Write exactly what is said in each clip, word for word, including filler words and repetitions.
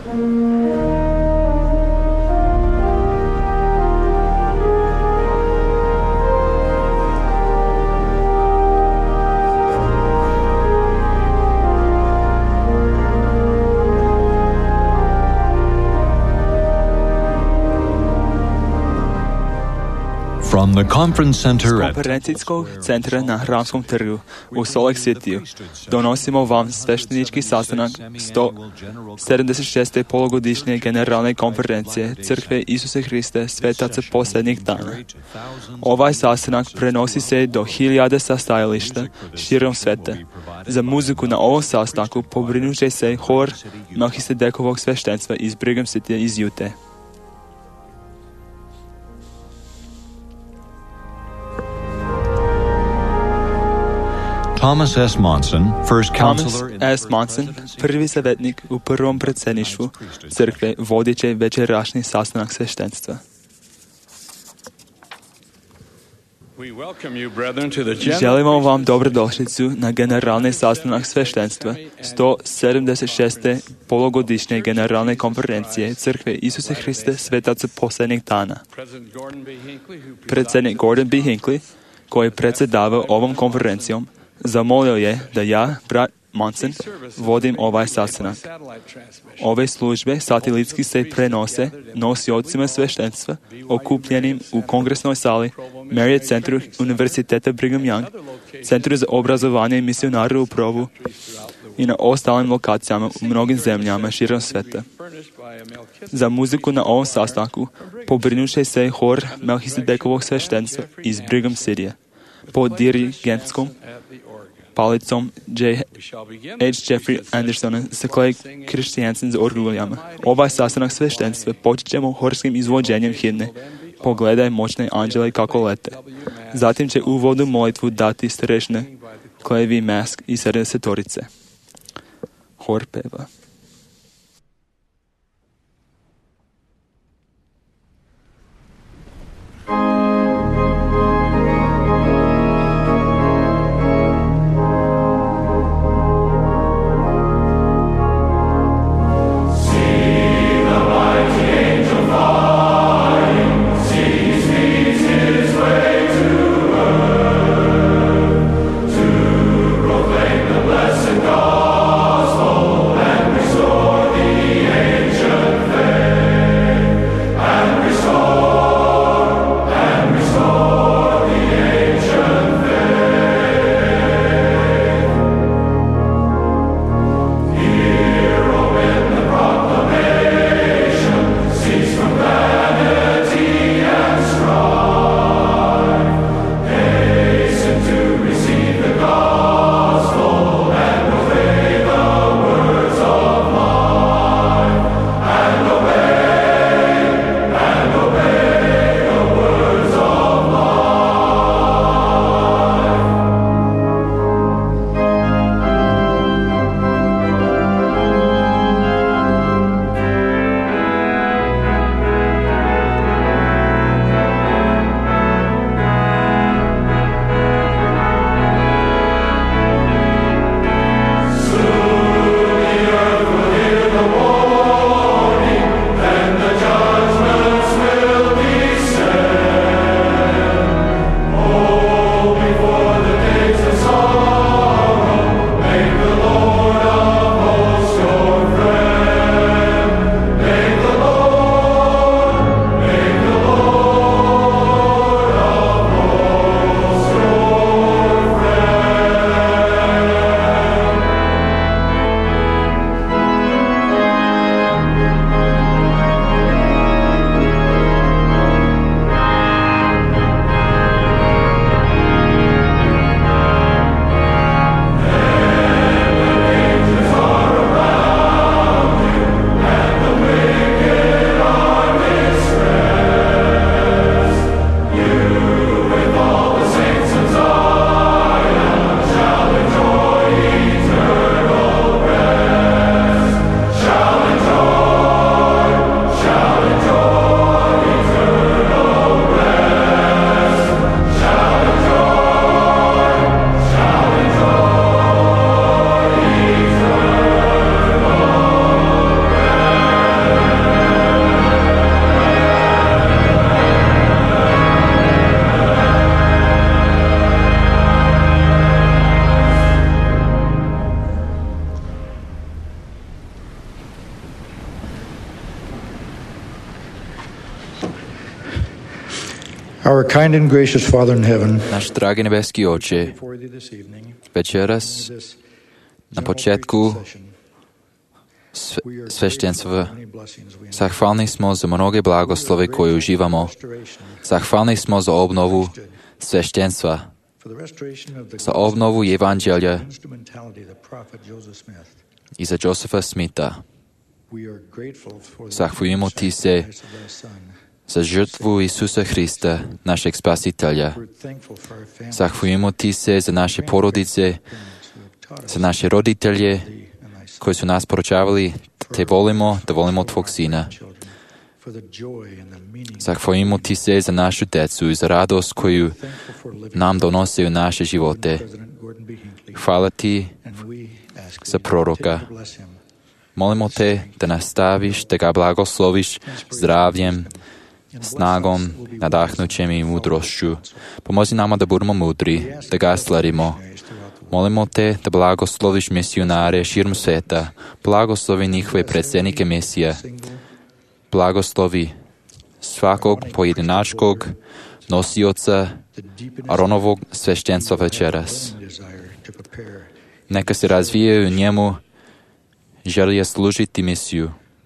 From the conference center Iz konferencijskog centra na Hramskom trgu u Salt Lake Cityu donosimo vam sveštenički sastanak sto sedamdeset šeste polugodišnje generalne konferencije Crkve Isuse Hriste Svetaca posljednjih dana. Ovaj sastanak prenosi se do hiljade sastajališta širom sveta. Za muziku na ovom sastanku pobrinut će se hor Melchisedekovog sveštenstva iz Brigham City iz Jute. Thomas S. Monson, first Thomas counselor in S. Monson, prvi savjetnik u prvom predsjedništvu crkve, vodit će večerašnji sastanak sveštenstva. Želimo vam dobrodošlicu na generalni sastanak sveštenstva sto sedamdeset šeste polugodišnje generalne konferencije Crkve Isuse Hriste Svetaca posljednjih dana. Predsjednik Gordon B. Hinckley, koji predsjedava ovom konferencijom, zamolio je da ja, brat Monson, vodim ovaj sastanak. Ove službe satelitski se prenose nosiocima sveštenstva okupljenim u kongresnoj sali Marriott Centru Univerziteta Brigham Young, Centru za obrazovanje i misionare u Provu i na ostalim lokacijama u mnogim zemljama širom sveta. Za muziku na ovom sastanku pobrinut će se hor Melchisedekovog sveštenstva iz Brigham Citya pod dirigentskom palicom J H. Jeffrey Andersona sa Clay Christiansen za orguljama. Ovaj sastanak sveštenstva počet ćemo horskim izvođenjem himne Pogledaj moćne anđele kako lete. Zatim će uvodnu molitvu dati starešina Clay V. Mask i sedamdesetorice. Hor peva. Proclaim the blessed gospel and Our kind and gracious Father in heaven, Naš dragi nebeski Oče, before thee this evening, večeras this na početku sve- sveštenstva zahvalni smo za mnoge blagoslove koje uživamo. Zahvalni smo za obnovu sveštenstva, za obnovu evanđelja i za Josefa Smitha. Zahvaljujemo ti se za žrtvu Isusa Hrista, našeg spasitelja. Zahvaljujemo ti se za naše porodice, za naše roditelje koji su nas poručavali, te volimo, da volimo tvog sina. Zahvaljujemo ti se za našu decu i za radost koju nam donose u naše živote. Hvala ti za proroka. Molimo te da nastaviš, da ga blagosloviš zdravljem, snagom, nadahnućem i mudrošću. Pomozi nama da budemo mudri, da ga sledimo. Molimo te da blagosloviš misionare širom sveta, blagoslovi njihove predsjednike misija, blagoslovi svakog pojedinačkog nosioca Aronovog sveštenstva večeras. Neka se razvije u njemu želje služiti misiju.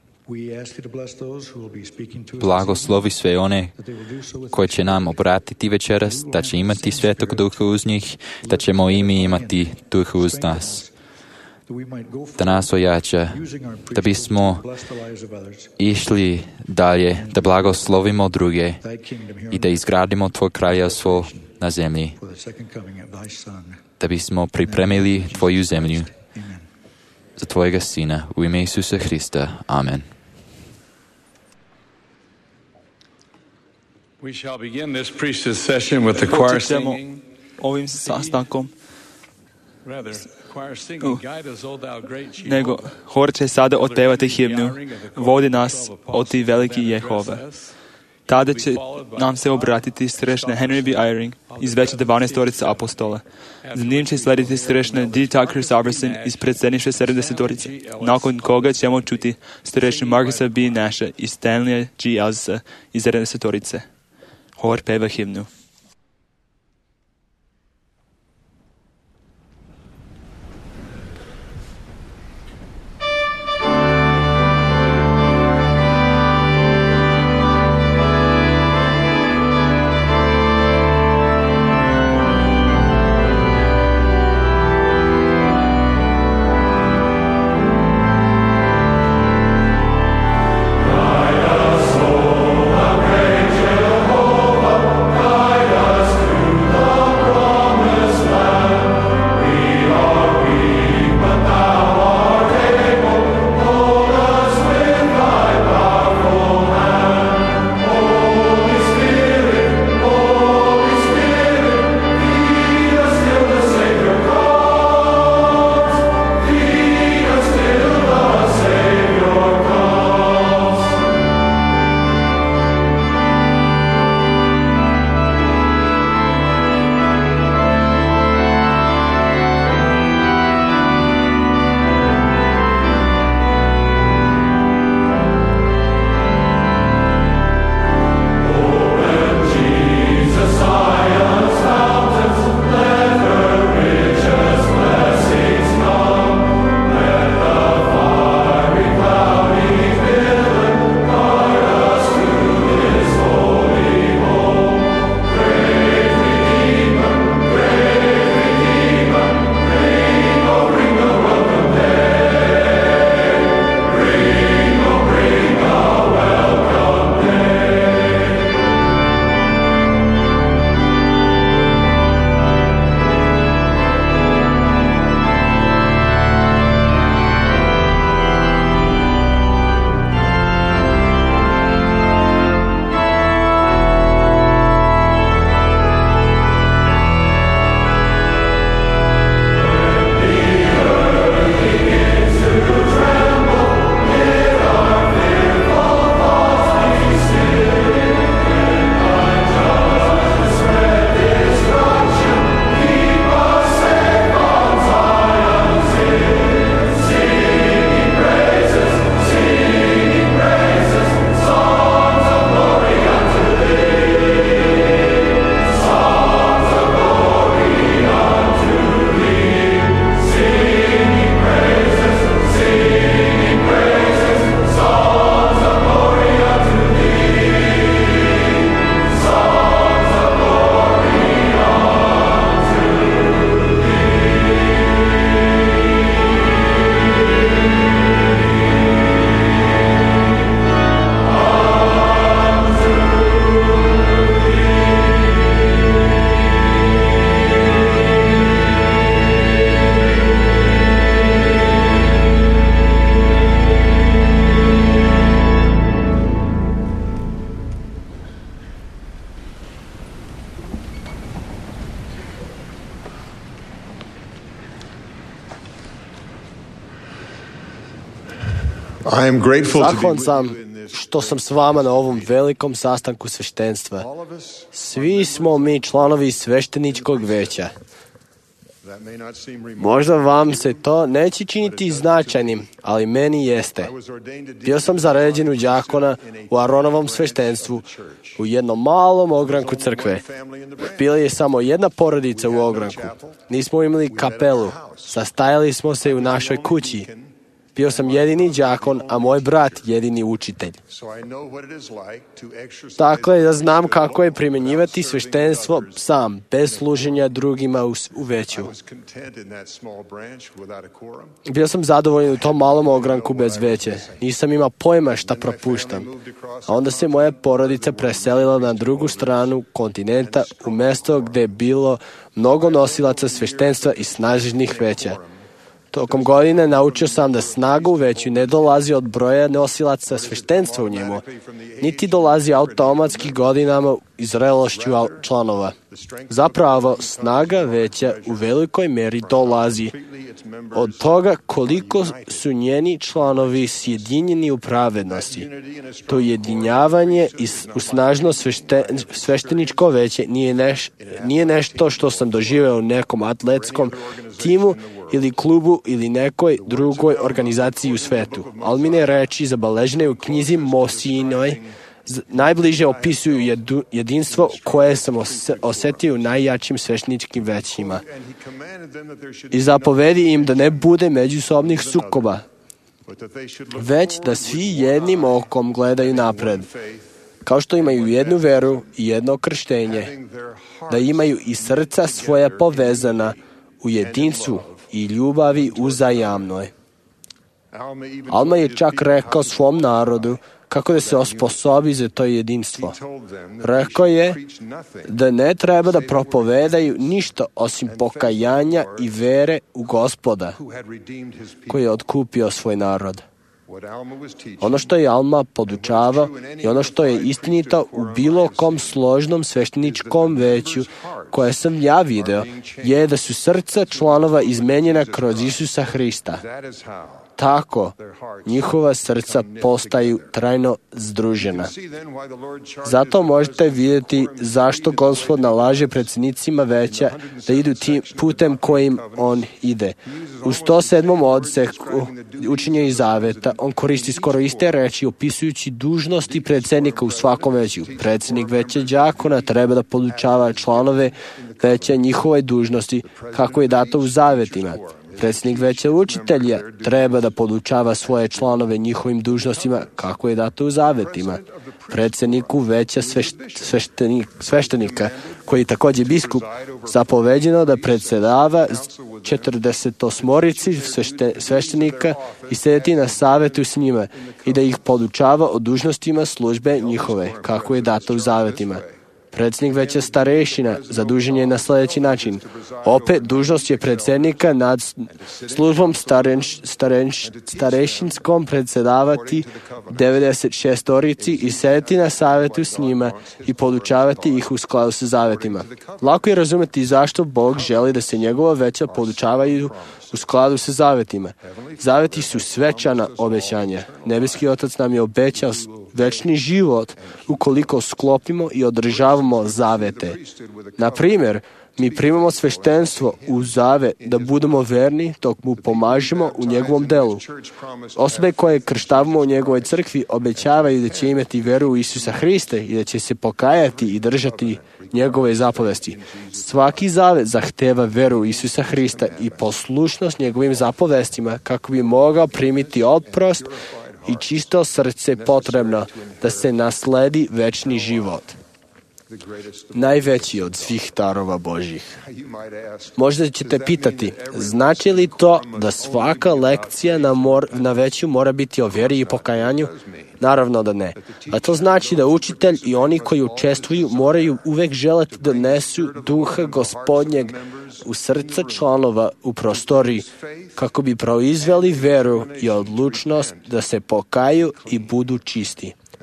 Blagoslovi sve one koji će nam obratiti večeras, da će imati Svetog Duha uz njih, da ćemo i mi imati Duha uz nas. Da nas ojača, da bismo išli dalje, da blagoslovimo druge i da izgradimo Tvoj kraljevstvo na zemlji, da bismo pripremili Tvoju zemlju za Tvojega Sina. U ime Isusa Hrista. Amen. We shall begin this priesthood session with the choir Počet ćemo singing. ovim sastankom, Rather, choir singing, guide us, O thou great Jehovah. nego hor će sada otpevati himnu Vodi nas, o ti veliki Jehova. Tada će nam se obratiti strešne Henry B. Eyring iz veće dvanaestorice apostola. Za njim će slediti strešne D. Tucker Saberson iz predsjedništva sedamdesetorice, nakon koga ćemo čuti strešnu Marcusa B. Nasha i Stanleya G. Elsa iz sedamdesetorice. Hor peva himnu. Guide us, O thou great Jehovah, guide I am grateful to be Zahvalan with sam you in this što sam s vama na ovom velikom sastanku sveštenstva. all of us. Svi smo mi članovi svešteničkog veća. That may not seem remarkable. Možda vam se to neće činiti značajnim, ali meni jeste. I was ordained to Bio sam zaređen u đakona u Aronovom sveštenstvu u jednom malom ogranku crkve. Bila je samo jedna porodica u ogranku. Nismo imali kapelu. Sastajali smo se u našoj kući. Bio sam jedini đakon, a moj brat jedini učitelj. So I know what it is like to exercise. Dakle, ja znam kako je primjenjivati sveštenstvo sam, bez služenja drugima u, u I veću. was content in that small branch without a quorum. Bio sam zadovoljan u tom malom ogranku bez veće. Nisam imao pojma šta propuštam. A onda se moja porodica preselila na drugu stranu kontinenta u mesto gde je bilo mnogo nosilaca sveštenstva i snažnih veća. Tokom godine naučio sam da snaga u veću ne dolazi od broja nosilaca sveštenstva u njemu, niti dolazi automatski godinama i zrelošću al- članova. Zapravo, snaga veća u velikoj meri dolazi od toga koliko su njeni članovi sjedinjeni u pravednosti. To ujedinjavanje i s- u snažno svešte, svešteničko veće nije, neš, nije nešto što sam doživeo u nekom atletskom timu ili klubu ili nekoj drugoj organizaciji u svetu. Almine reči zabeležene u knjizi Mosijinoj z- najbliže opisuju jedu, jedinstvo koje sam ose, osetio u najjačim svešteničkim većima. And he commanded them that there should I be zapovedi im da ne bude međusobnih one another, sukoba, but that they should look već da forward svi with jednim one eye okom gledaju and napred, one faith, kao što imaju jednu veru i jedno krštenje, having their da hearts imaju i srca svoja povezana u jedinstvu i ljubavi uzajamnoj. Alma even Alma told je his čak people rekao how to svom walk narodu kako da se osposobi za to jedinstvo. He told them that Rekao they je should preach nothing da ne treba da propovedaju ništa osim pokajanja i vere u Gospoda who had redeemed his people. koji je otkupio svoj narod. What Alma was teaching Ono što je Alma podučavao i ono što je istinito u bilo kom složnom svešteničkom veću koje sam ja video je da su srca članova izmenjena kroz Isusa Hrista. that is how. Tako njihova srca postaju trajno združena. See then why the Lord charges Zato the možete president vidjeti zašto Gospod nalaže predsjednicima veća da idu tim putem kojim on ide. U sto sedmom odseku učenja i zaveta on koristi skoro iste reči opisujući dužnosti predsjednika u svakom veću. Predsjednik veća đakona treba da podučava članove veća njihove dužnosti kako je dato u zavetima. Predsjednik veća učitelja treba da podučava svoje članove njihovim dužnostima kako je dato u zavetima. Predsjedniku veća svešt, sveštenik, sveštenika, koji je također biskup, zapoveđeno da predsedava četrdesetosmorici svešte, sveštenika i sedeti na savetu s njima i da ih podučava o dužnostima službe njihove kako je dato u zavetima. Predsjednik veća starešina zadužen je na sljedeći način. Opet, dužnost je predsjednika nad službom starenš, starenš, starešinskom predsedavati devedeset šestorici i sedeti na savjetu s njima i podučavati ih u skladu sa zavetima. Lako je razumjeti zašto Bog želi da se njegova veća podučavaju u skladu sa zavetima. Zaveti su svečana obećanja. Nebeski Otac nam je obećao večni život ukoliko sklopimo i održavamo zavete. Na primjer, mi primamo sveštenstvo u zavet da budemo verni dok mu pomažemo u njegovom delu. Osobe koje krštavamo u njegovoj crkvi obećavaju da će imati veru u Isusa Hrista i da će se pokajati i držati njegove zapovesti. Svaki zavet zahteva veru u Isusa Hrista i poslušnost njegovim zapovestima kako bi mogao primiti oprost i čisto srce potrebno da se nasledi večni život. Najveći od svih darova Božjih. Možda ćete pitati, znači li to da svaka lekcija na, mor, na veću mora biti o vjeri i pokajanju? Naravno da ne. A to znači da učitelj i oni koji učestvuju moraju uvek želeti da nesu duha Gospodnjeg u srca članova u prostoriji kako bi proizveli veru i odlučnost da se pokaju i budu čisti.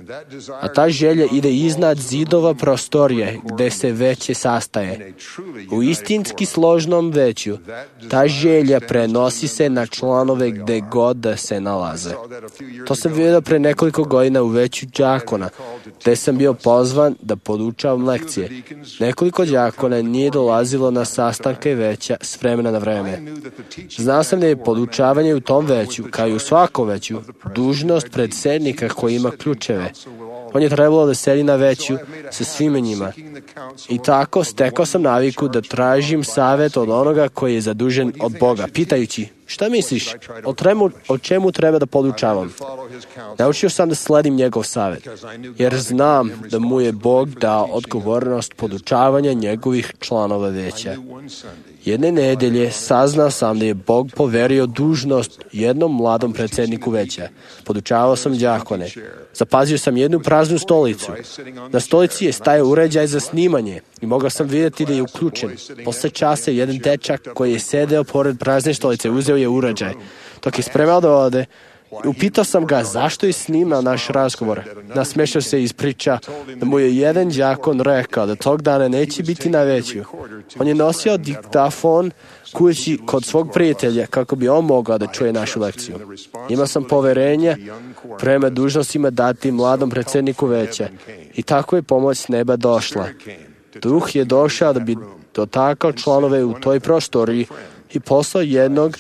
A ta želja ide iznad zidova prostorije gde se veće sastaje. U istinski složnom veću ta želja prenosi se na članove gde god da se nalaze. To sam vidio pre nekoliko godina u veću đakona, gde sam bio pozvan da podučavam lekcije. Nekoliko đakona nije dolazilo na sastanke veća s vremena na vreme. Znao sam da je podučavanje u tom veću, kao i u svakom veću, dužnost predsednika koji ima ključeve. On je trebalo da sedi na veću sa svima njima. I tako stekao sam naviku da tražim savet od onoga koji je zadužen od Boga, pitajući, šta misliš, o, tremu, o čemu treba da podučavam? Naučio sam da sledim njegov savet, jer znam da mu je Bog dao odgovornost podučavanja njegovih članova veća. Jedne nedelje saznao sam da je Bog poverio dužnost jednom mladom predsedniku veća. Podučavao sam đakone. Zapazio sam jednu praznu stolicu. Na stolici je stajao uređaj za snimanje i mogao sam vidjeti da je uključen. Posle časa jedan dečak koji je sedeo pored prazne stolice uzeo je uređaj. Dok je spremao da ode, upitao sam ga zašto je snimao naš razgovor. Nasmešao se i ispriča da mu je jedan đakon rekao da tog dana neće biti na veću. On je nosio diktafon kući kod svog prijatelja kako bi on mogao da čuje našu lekciju. Imao sam poverenja prema dužnostima dati mladom predsedniku veća i tako je pomoć s neba došla. Duh je došao da bi dotakao članove u toj prostoriji i poslao jednog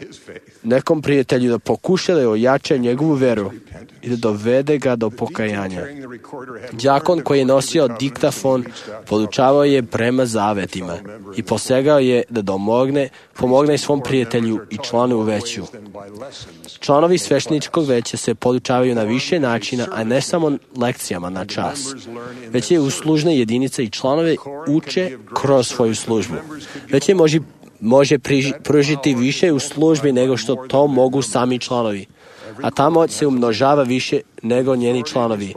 nekom prijatelju da pokuša da ojača njegovu veru i da dovede ga do pokajanja. Đakon koji je nosio diktafon podučavao je prema zavetima i posegao je da domogne, pomogne svom prijatelju i članu u veću. Članovi svešteničkog veća se podučavaju na više načina, a ne samo lekcijama na čas. Već je uslužna jedinica i članove uče kroz svoju službu. Već je može može pružiti više u službi nego što to mogu sami članovi, a ta moć se umnožava više nego njeni članovi.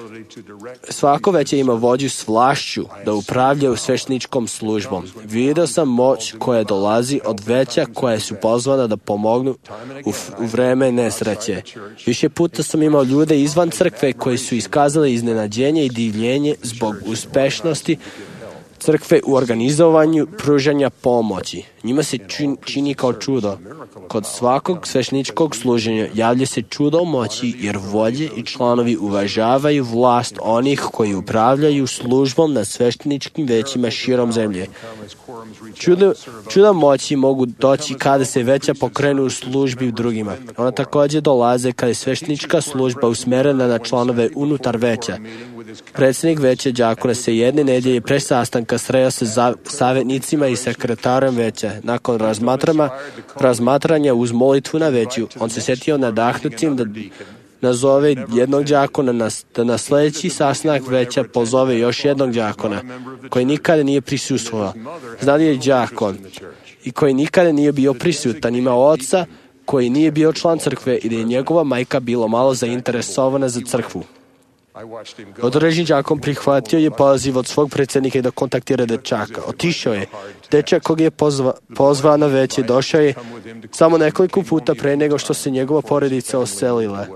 Svako veće ima vođu s vlašću da upravlja u svešteničkom službom. Vidio sam moć koja dolazi od veća koja su pozvana da pomognu u, u vreme nesreće. Više puta sam imao ljude izvan crkve koji su iskazali iznenađenje i divljenje zbog uspešnosti crkve u organizovanju pružanja pomoći. Njima se čini, čini kao čudo. Kod svakog svešteničkog služenja javlja se čudo moći jer vođe i članovi uvažavaju vlast onih koji upravljaju službom na svešteničkim većima širom zemlje. Čudo, čuda moći mogu doći kada se veća pokrenu u službi drugima. Ona također dolaze kada je sveštenička služba usmerena na članove unutar veća. Predsednik veća đakona se jedne nedelje pre sastanka sreo sa savjetnicima i sekretarem veća. Nakon razmatrama, razmatranja uz molitvu na veću, on se setio nadahnutim da nazove jednog đakona na, da na sledeći sastanak veća pozove još jednog đakona koji nikada nije prisustvovao. Znali je đakon i koji nikada nije bio prisutan. Ima oca koji nije bio član crkve i da je njegova majka bila malo zainteresovana za crkvu. Određen đakon prihvatio je poziv od svog predsednika da kontaktira dečaka. Otišao je. Dečak kog je pozva, pozvao na veće došao je samo nekoliko puta pre nego što se njegova porodica oselila.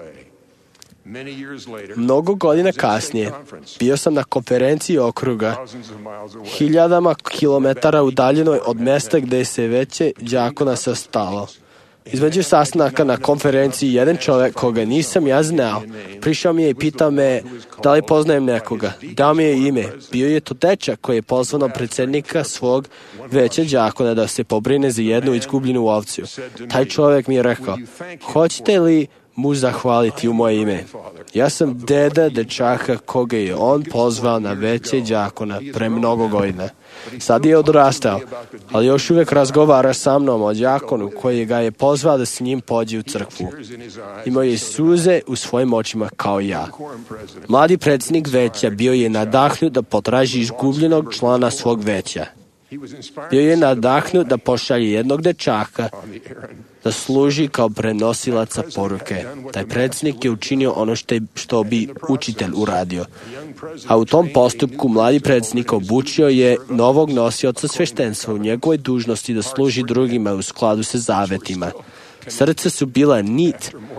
Mnogo godina kasnije bio sam na konferenciji okruga hiljadama kilometara udaljenoj od mesta gde se veće đakona sastalo. Između sastanaka na konferenciji jedan čovjek koga nisam ja znao prišao mi je i pitao me da li poznajem nekoga. Dao mi je ime. Bio je to dečak koji je pozvao na predsednika svog veća đakona da se pobrine za jednu izgubljenu ovcu. Taj čovjek mi je rekao, hoćete li mu zahvaliti u moje ime? Ja sam deda dečaka koga je on pozvao na veće đakona pre mnogo godina. Sad je odrastao, ali još uvijek razgovara sa mnom o đakonu koji ga je pozvao da s njim pođe u crkvu. Imao je suze u svojim očima kao ja. Mladi predsjednik veća bio je nadahnut da potraži izgubljenog člana svog veća. Bio je nadahnut da pošalje jednog dečaka da služi kao prenosilaca poruke. Taj predsjednik je učinio ono što, je, što bi učitelj uradio. A u tom postupku mladi predsjednik obučio je novog nosioca sveštenstva u njegovoj dužnosti da služi drugima u skladu sa zavetima. Srca su bila nit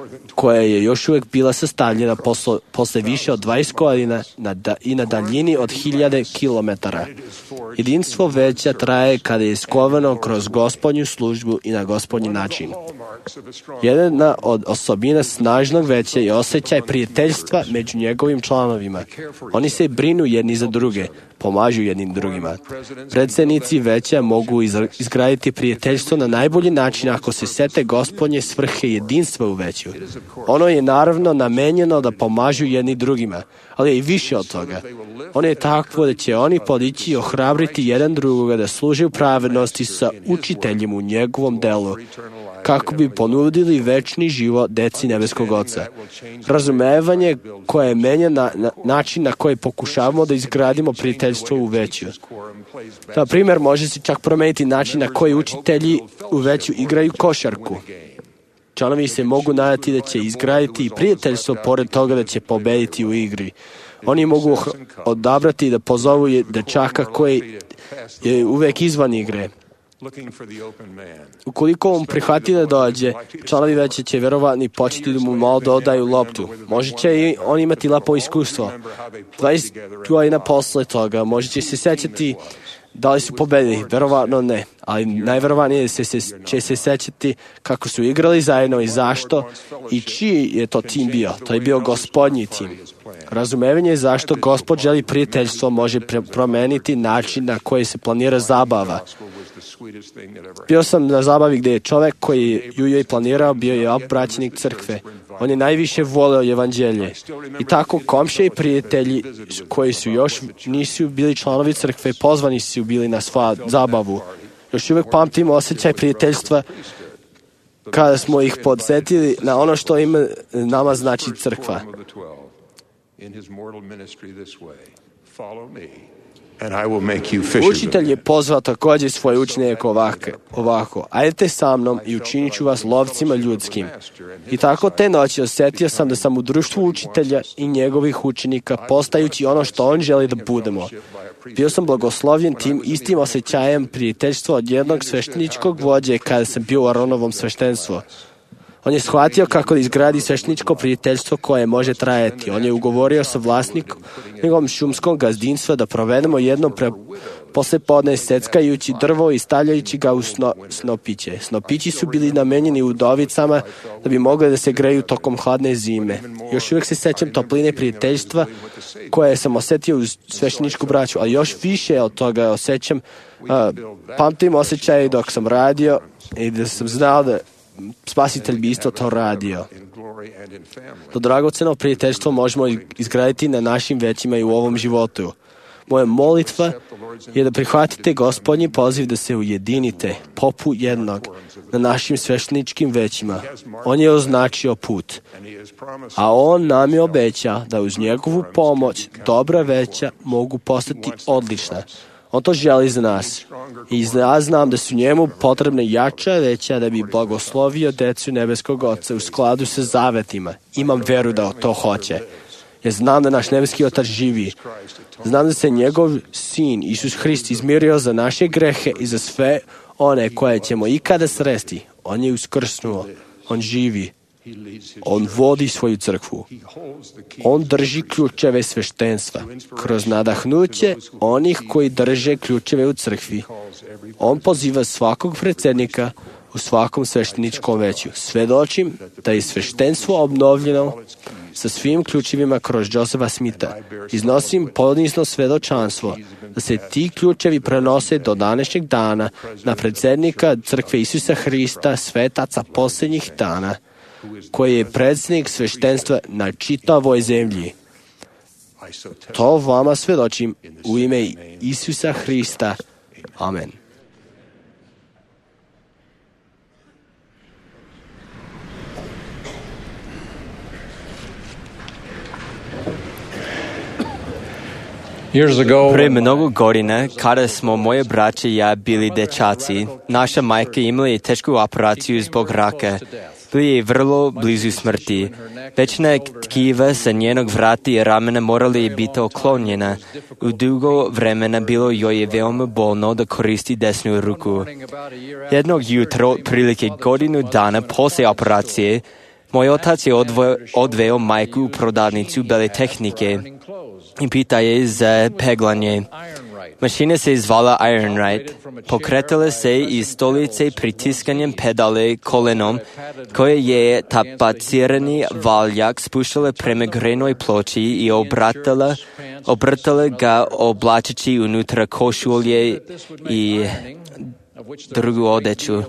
koja je još uvijek bila sastavljena posle, posle više od dvadeset godina na da, i na daljini od hiljade kilometara. Jedinstvo veća traje kada je skovano kroz gospodnju službu i na gospodnji način. Jedna od osobina snažnog veća je osjećaj prijateljstva među njegovim članovima. Oni se brinu jedni za druge, pomažu jednim drugima. Predsjednici veća mogu izgraditi prijateljstvo na najbolji način ako se sete gospodnje svrhe jedinstva u veću. Ono je naravno namenjeno da pomažu jedni drugima, ali je i više od toga. Ono je takvo da će oni podići i ohrabriti jedan drugoga da služe u pravednosti sa učiteljem u njegovom delu, kako bi ponudili večni život deci nebeskog Oca. Razumevanje koje menja na, na način na koji pokušavamo da izgradimo prijateljstvo u veću. Na primjer, može se čak promeniti način na koji učitelji u veću igraju košarku. Članovi se mogu nadati da će izgraditi i prijateljstvo pored toga da će pobediti u igri. Oni mogu odabrati da pozovu dečaka koji je uvek izvan igre. Ukoliko on prihvati da dođe, članovi veća će verovatno početi da mu malo dodaju loptu. Može će i on imati lepo iskustvo. dvadeset godina posle toga može će se sećati da li su pobedili, verovatno ne, ali najverovatnije se, se, će se sećati kako su igrali zajedno i zašto i čiji je to tim bio. To je bio gospodnji tim. Razumevanje zašto Gospod želi prijateljstvo može promeniti način na koji se planira zabava. Bio sam na zabavi gdje je čovjek koji ju je planirao bio je obraćenik crkve. On je najviše voleo evanđelje. I tako komšije i prijatelji koji su još nisu bili članovi crkve, pozvani su bili na sva zabavu. Još uvijek pamtimo osjećaj prijateljstva kada smo ih podsjetili na ono što ima nama znači crkva. Učitelj je pozvao također svoje učenike ovako, ovako, ajdete sa mnom i učinit ću vas lovcima ljudskim. I tako te noći osjetio sam da sam u društvu učitelja i njegovih učenika postajući ono što on želi da budemo. Bio sam blagoslovljen tim istim osjećajem prijateljstva od jednog svešteničkog vođe kada sam bio u Aronovom sveštenstvu. On je shvatio kako da izgradi svešteničko prijateljstvo koje može trajati. On je ugovorio sa vlasnikom njegovom šumskog gazdinstva da provedemo jedno pre poslepodne seckajući drvo i stavljajući ga u sno, snopiće. Snopići su bili namenjeni udovicama da bi mogli da se greju tokom hladne zime. Još uvijek se sećam topline prijateljstva koje sam osjetio uz svešteničku braću, ali još više od toga osjećam, a, pamtim osjećaj dok sam radio i da sam znao da Spasitelj bi isto to radio. To dragoceno prijateljstvo možemo izgraditi na našim većima i u ovom životu. Moja molitva je da prihvatite Gospodnji poziv da se ujedinite poput jednog na našim svešteničkim većima. On je označio put, a on nam je obećao da uz njegovu pomoć dobra veća mogu postati odlična. On to želi za nas. I ja znam da su njemu potrebne jača veća da bi blagoslovio decu nebeskog Oca u skladu sa zavetima. Imam veru da to hoće. Ja znam da naš nebeski Otac živi. Znam da se njegov sin Isus Hrist izmirio za naše grehe i za sve one koje ćemo ikada sresti. On je uskrsnuo. On živi. On vodi svoju crkvu. On drži ključeve sveštenstva. Kroz nadahnuće onih koji drže ključeve u crkvi. On poziva svakog predsjednika u svakom svešteničkom veću. Svedočim da je sveštenstvo obnovljeno sa svim ključevima kroz Josefa Smitha. Iznosim ponizno svedočanstvo da se ti ključevi prenose do današnjeg dana na predsjednika crkve Isusa Hrista, svetaca posljednjih dana, koji je predsjednik sveštenstva na čitavoj zemlji. To vama svedočim u ime Isusa Hrista. Amen. Pre mnogo godina, kada smo moje braće i ja bili dečaci, naša majka imala je tešku operaciju zbog raka. Bili je vrlo blizu smrti. Većina tkiva sa njenog vrata i ramena morali je biti oklonjena. U dugo vremena bilo joj je veoma bolno da koristi desnu ruku. Jednog jutra, prilike godinu dana poslije operacije, Moj otac je odvo, odveo majku u prodavnicu bele tehnike i pita je za peglanje. Mašina se zvala Ironrite. Pokretala se iz stolice pritiskanjem pedale kolenom, koje je tapacirani valjak spuštala prema grenoj ploči i obratala, obrtala ga oblačeći unutra košulje i drugu odeću.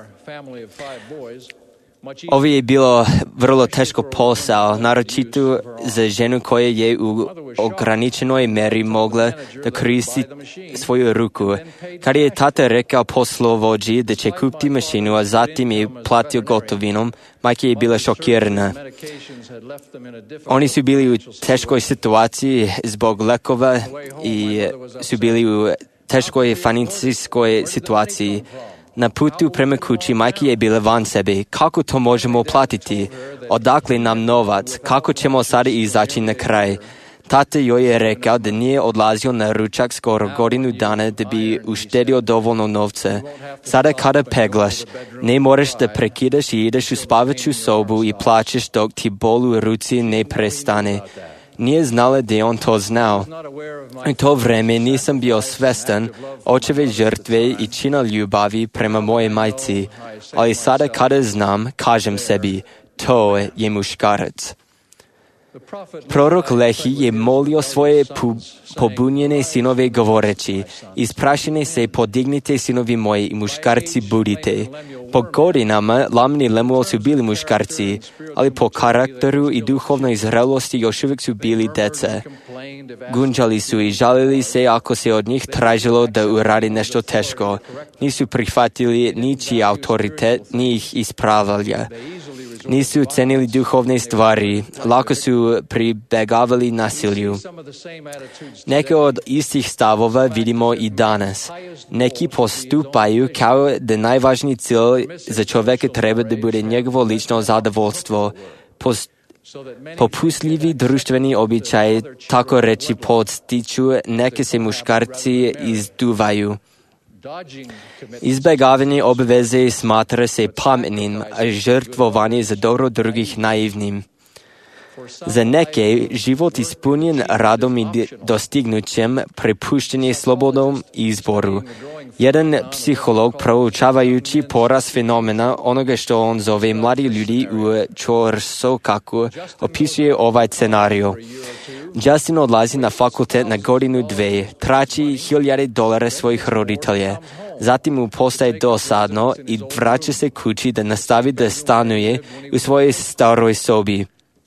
Ovo je bilo vrlo teško posao, naročito za ženu koja je u ograničenoj meri mogla da koristi svoju ruku. Kad je tata rekao poslovođi da će kupiti mašinu, a zatim je platio gotovinom, majka je bila šokirana. Oni su bili u teškoj situaciji zbog lekova i su bili u teškoj financijskoj situaciji. Na putu prema kući majka je bila van sebe. Kako to možemo platiti? Odakle nam novac? Kako ćemo sada izaći na kraj? Tata joj je rekao da nije odlazio na ručak skoro godinu dana da bi uštedio dovoljno novca. Sada kada peglaš, ne moraš da prekidaš i ideš u spavaću sobu i plačeš dok ti bol u ruci ne prestane. Nije znala da je on to znao. U to vreme nisam bio svestan očeve žrtve i čina ljubavi prema moje majci, ali sada kada znam, kažem sebi, to je muškarac. Prorok Lehi je molio svoje pobunjene sinove govoreći, isprašene se podignite sinovi moji i muškarci budite. Po godinama Lamni i Lemuel su bili muškarci, ali po karakteru i duhovnoj zrelosti još uvijek su bili deca. Gunđali su i žalili se ako se od njih tražilo da uradi nešto teško. Nisu prihvatili ničiji autoritet, ni ih ispravljali. Nisu cenili duhovne stvari, lako su pribegavali nasilju. Neke od istih stavova vidimo i danas. Neki postupaju kao da najvažniji cilj za čovjeka treba da bude njegovo lično zadovoljstvo. Post Popustljivi društveni običaji, tako reći, podstiču, neke se muškarci izduvaju. Izbjegavanje obveze smatra se pametnim, a žrtvovanje za dobro drugih naivnim. Za neke, život ispunjen radom i dostignućem prepušten je slobodnom izboru. Jedan psiholog, proučavajući porast fenomena onoga što on zove mladi ljudi u ćorsokaku, opisuje ovaj scenariju. Justin odlazi na fakultet na godinu dve, trači hiljade dolara svojih roditelja. Zatim mu postaje dosadno i vraća se kući da nastavi da stanuje u svojoj staroj sobi.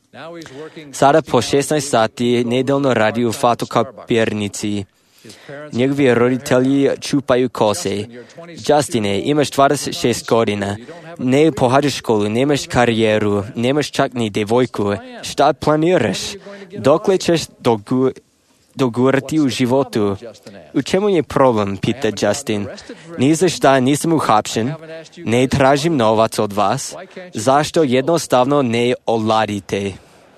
Sada po šesnaest sati nedeljno radi u fotokopirnici. Njegovi roditelji čupaju kose. Justine, imaš dvadeset šest godina, ne pohađaš školu, nemaš karijeru, nemaš čak ni devojku. Šta planiraš? Dokle ćeš dogu, dogurati u životu? U čemu je problem, pita Justin. Ni za šta nisam uhapšen, ne tražim novac od vas. Zašto jednostavno ne oladite?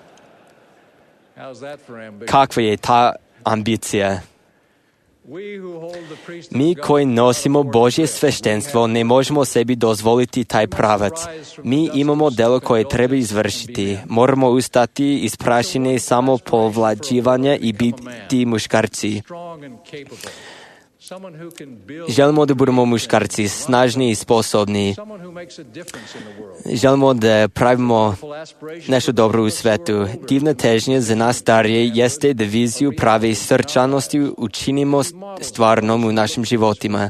Kakva je ta ambicija? Mi koji nosimo Božje sveštenstvo ne možemo sebi dozvoliti taj pravac. Mi imamo delo koje treba izvršiti. Moramo ustati iz prašine samopovlađivanja i biti muškarci. Želimo da budemo muškarci, snažni i sposobni. Želimo da pravimo nešto dobro u svetu. Divna težnja za nas starije jeste da viziju prave srčanosti učinimo stvarnom u našim životima.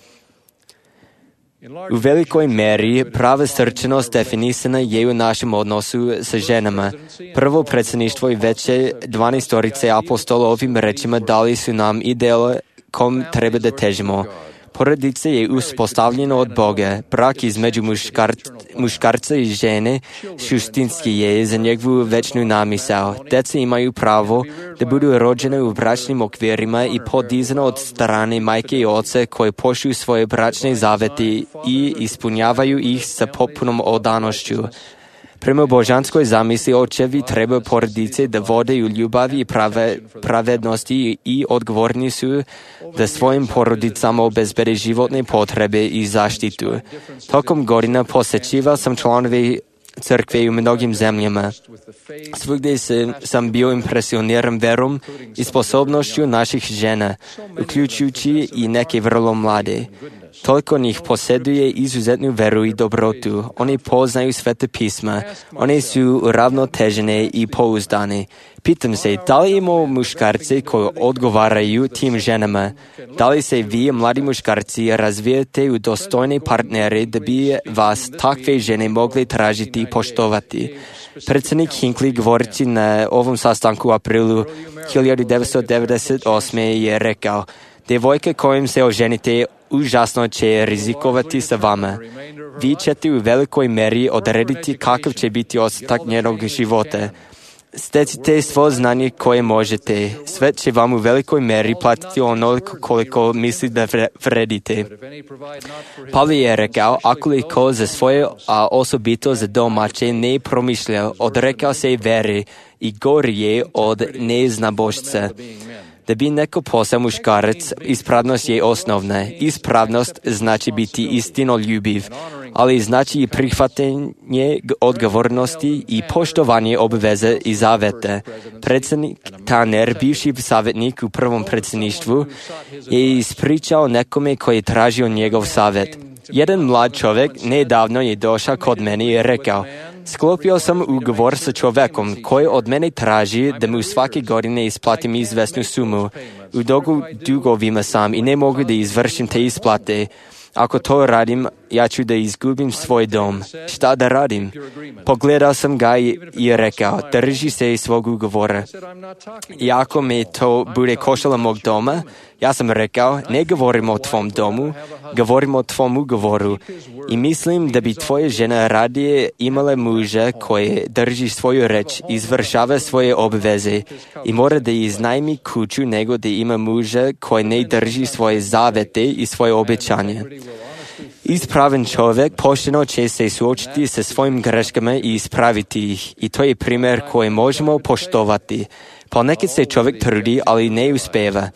U velikoj meri prava srčanost definisana je u našem odnosu sa ženama. Prvo predsjedništvo i veće dvanaestorice apostola ovim rečima dali su nam ideal kom treba da težimo. Porodica je uspostavljena od Boga. Brak između muškar, muškarca i žene suštinski je za njegovu večnu namisao. Deca imaju pravo da budu rođene u bračnim okvirima i podizane od strane majke i oca koji poštuju svoje bračne zavete i ispunjavaju ih sa potpunom odanošću. Prema božanskoj zamisli očevi trebaju porodice da vode u ljubavi i prave, pravednosti i odgovorni su da svojim porodicama obezbede životne potrebe i zaštitu. Tokom godina posjećivao sam članove crkve u mnogim zemljama. Svugdje sam bio impresioniran verom i sposobnošću naših žena, uključujući i neke vrlo mlade. Toliko njih posjeduje izuzetnu veru i dobrotu. Oni poznaju svete pisma. One su uravnotežene i pouzdane. Pitam se, da li imamo muškarce koji odgovaraju tim ženama? Da li se vi, mladi muškarci, razvijete u dostojne partnere da bi vas takve žene mogli tražiti i poštovati? Predsjednik Hinckley govoreći na ovom sastanku u aprilu hiljadu devetsto devedeset osme je rekao: "Djevojke kojim se oženite užasno će rizikovati sa vama. Vi ćete u velikoj meri odrediti kakav će biti ostatak njenog života. Stecite svo znanje koje možete. Svet će vam u velikoj meri platiti onoliko koliko misli da vredite." Pavle je rekao, akoliko za svoje, a osobito za domaće, ne promišlja, odrekao se vere i gori je od neznabošca. Da bi neko postao muškarac, ispravnost je osnovna. Ispravnost znači biti istinoljubiv, ali znači i prihvatanje odgovornosti i poštovanje obveze i zavete. Predsjednik Tanner, bivši savjetnik u prvom predsjedništvu, je ispričao nekome koji je tražio njegov savjet. Jedan mlad čovjek nedavno je došao kod mene i rekao: "Sklopio sam ugovor sa čovjekom koji od mene traži da mu svake godine isplatim izvesnu sumu. U dugu dugovima sam i ne mogu da izvršim te isplate. Ako to radim, ja ću da izgubim svoj dom. Šta da radim?" Pogledao sam ga i, i rekao: "Drži se svog ugovora." I ako me to bude koštalo mog doma, ja sam rekao: "Ne govorimo o tvom domu, govorimo o tvom ugovoru. I mislim da bi tvoje žena radije imale muža koji drži svoju reč, izvršava svoje obveze i mora da iznajmi kuću nego da ima muža koji ne drži svoje zavete i svoje obećanje." Ispravan čovjek pošteno će se suočiti sa svojim greškama i ispraviti ih. I to je primjer koji možemo poštovati. Ponekad se čovjek trudi, ali ne uspeva.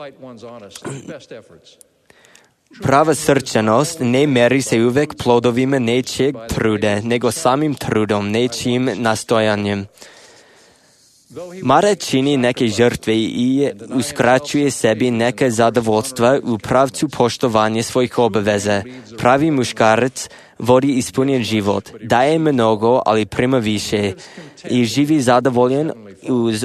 Prava srčanost ne meri se uvijek plodovima nečijeg truda, nego samim trudom, nečijim nastojanjem. Mara čini neke žrtve i uskraćuje sebi neke zadovoljstva u pravcu poštovanja svojih obaveza. Pravi muškarac vodi ispunjen život, daje mnogo, ali prima više i živi zadovoljen uz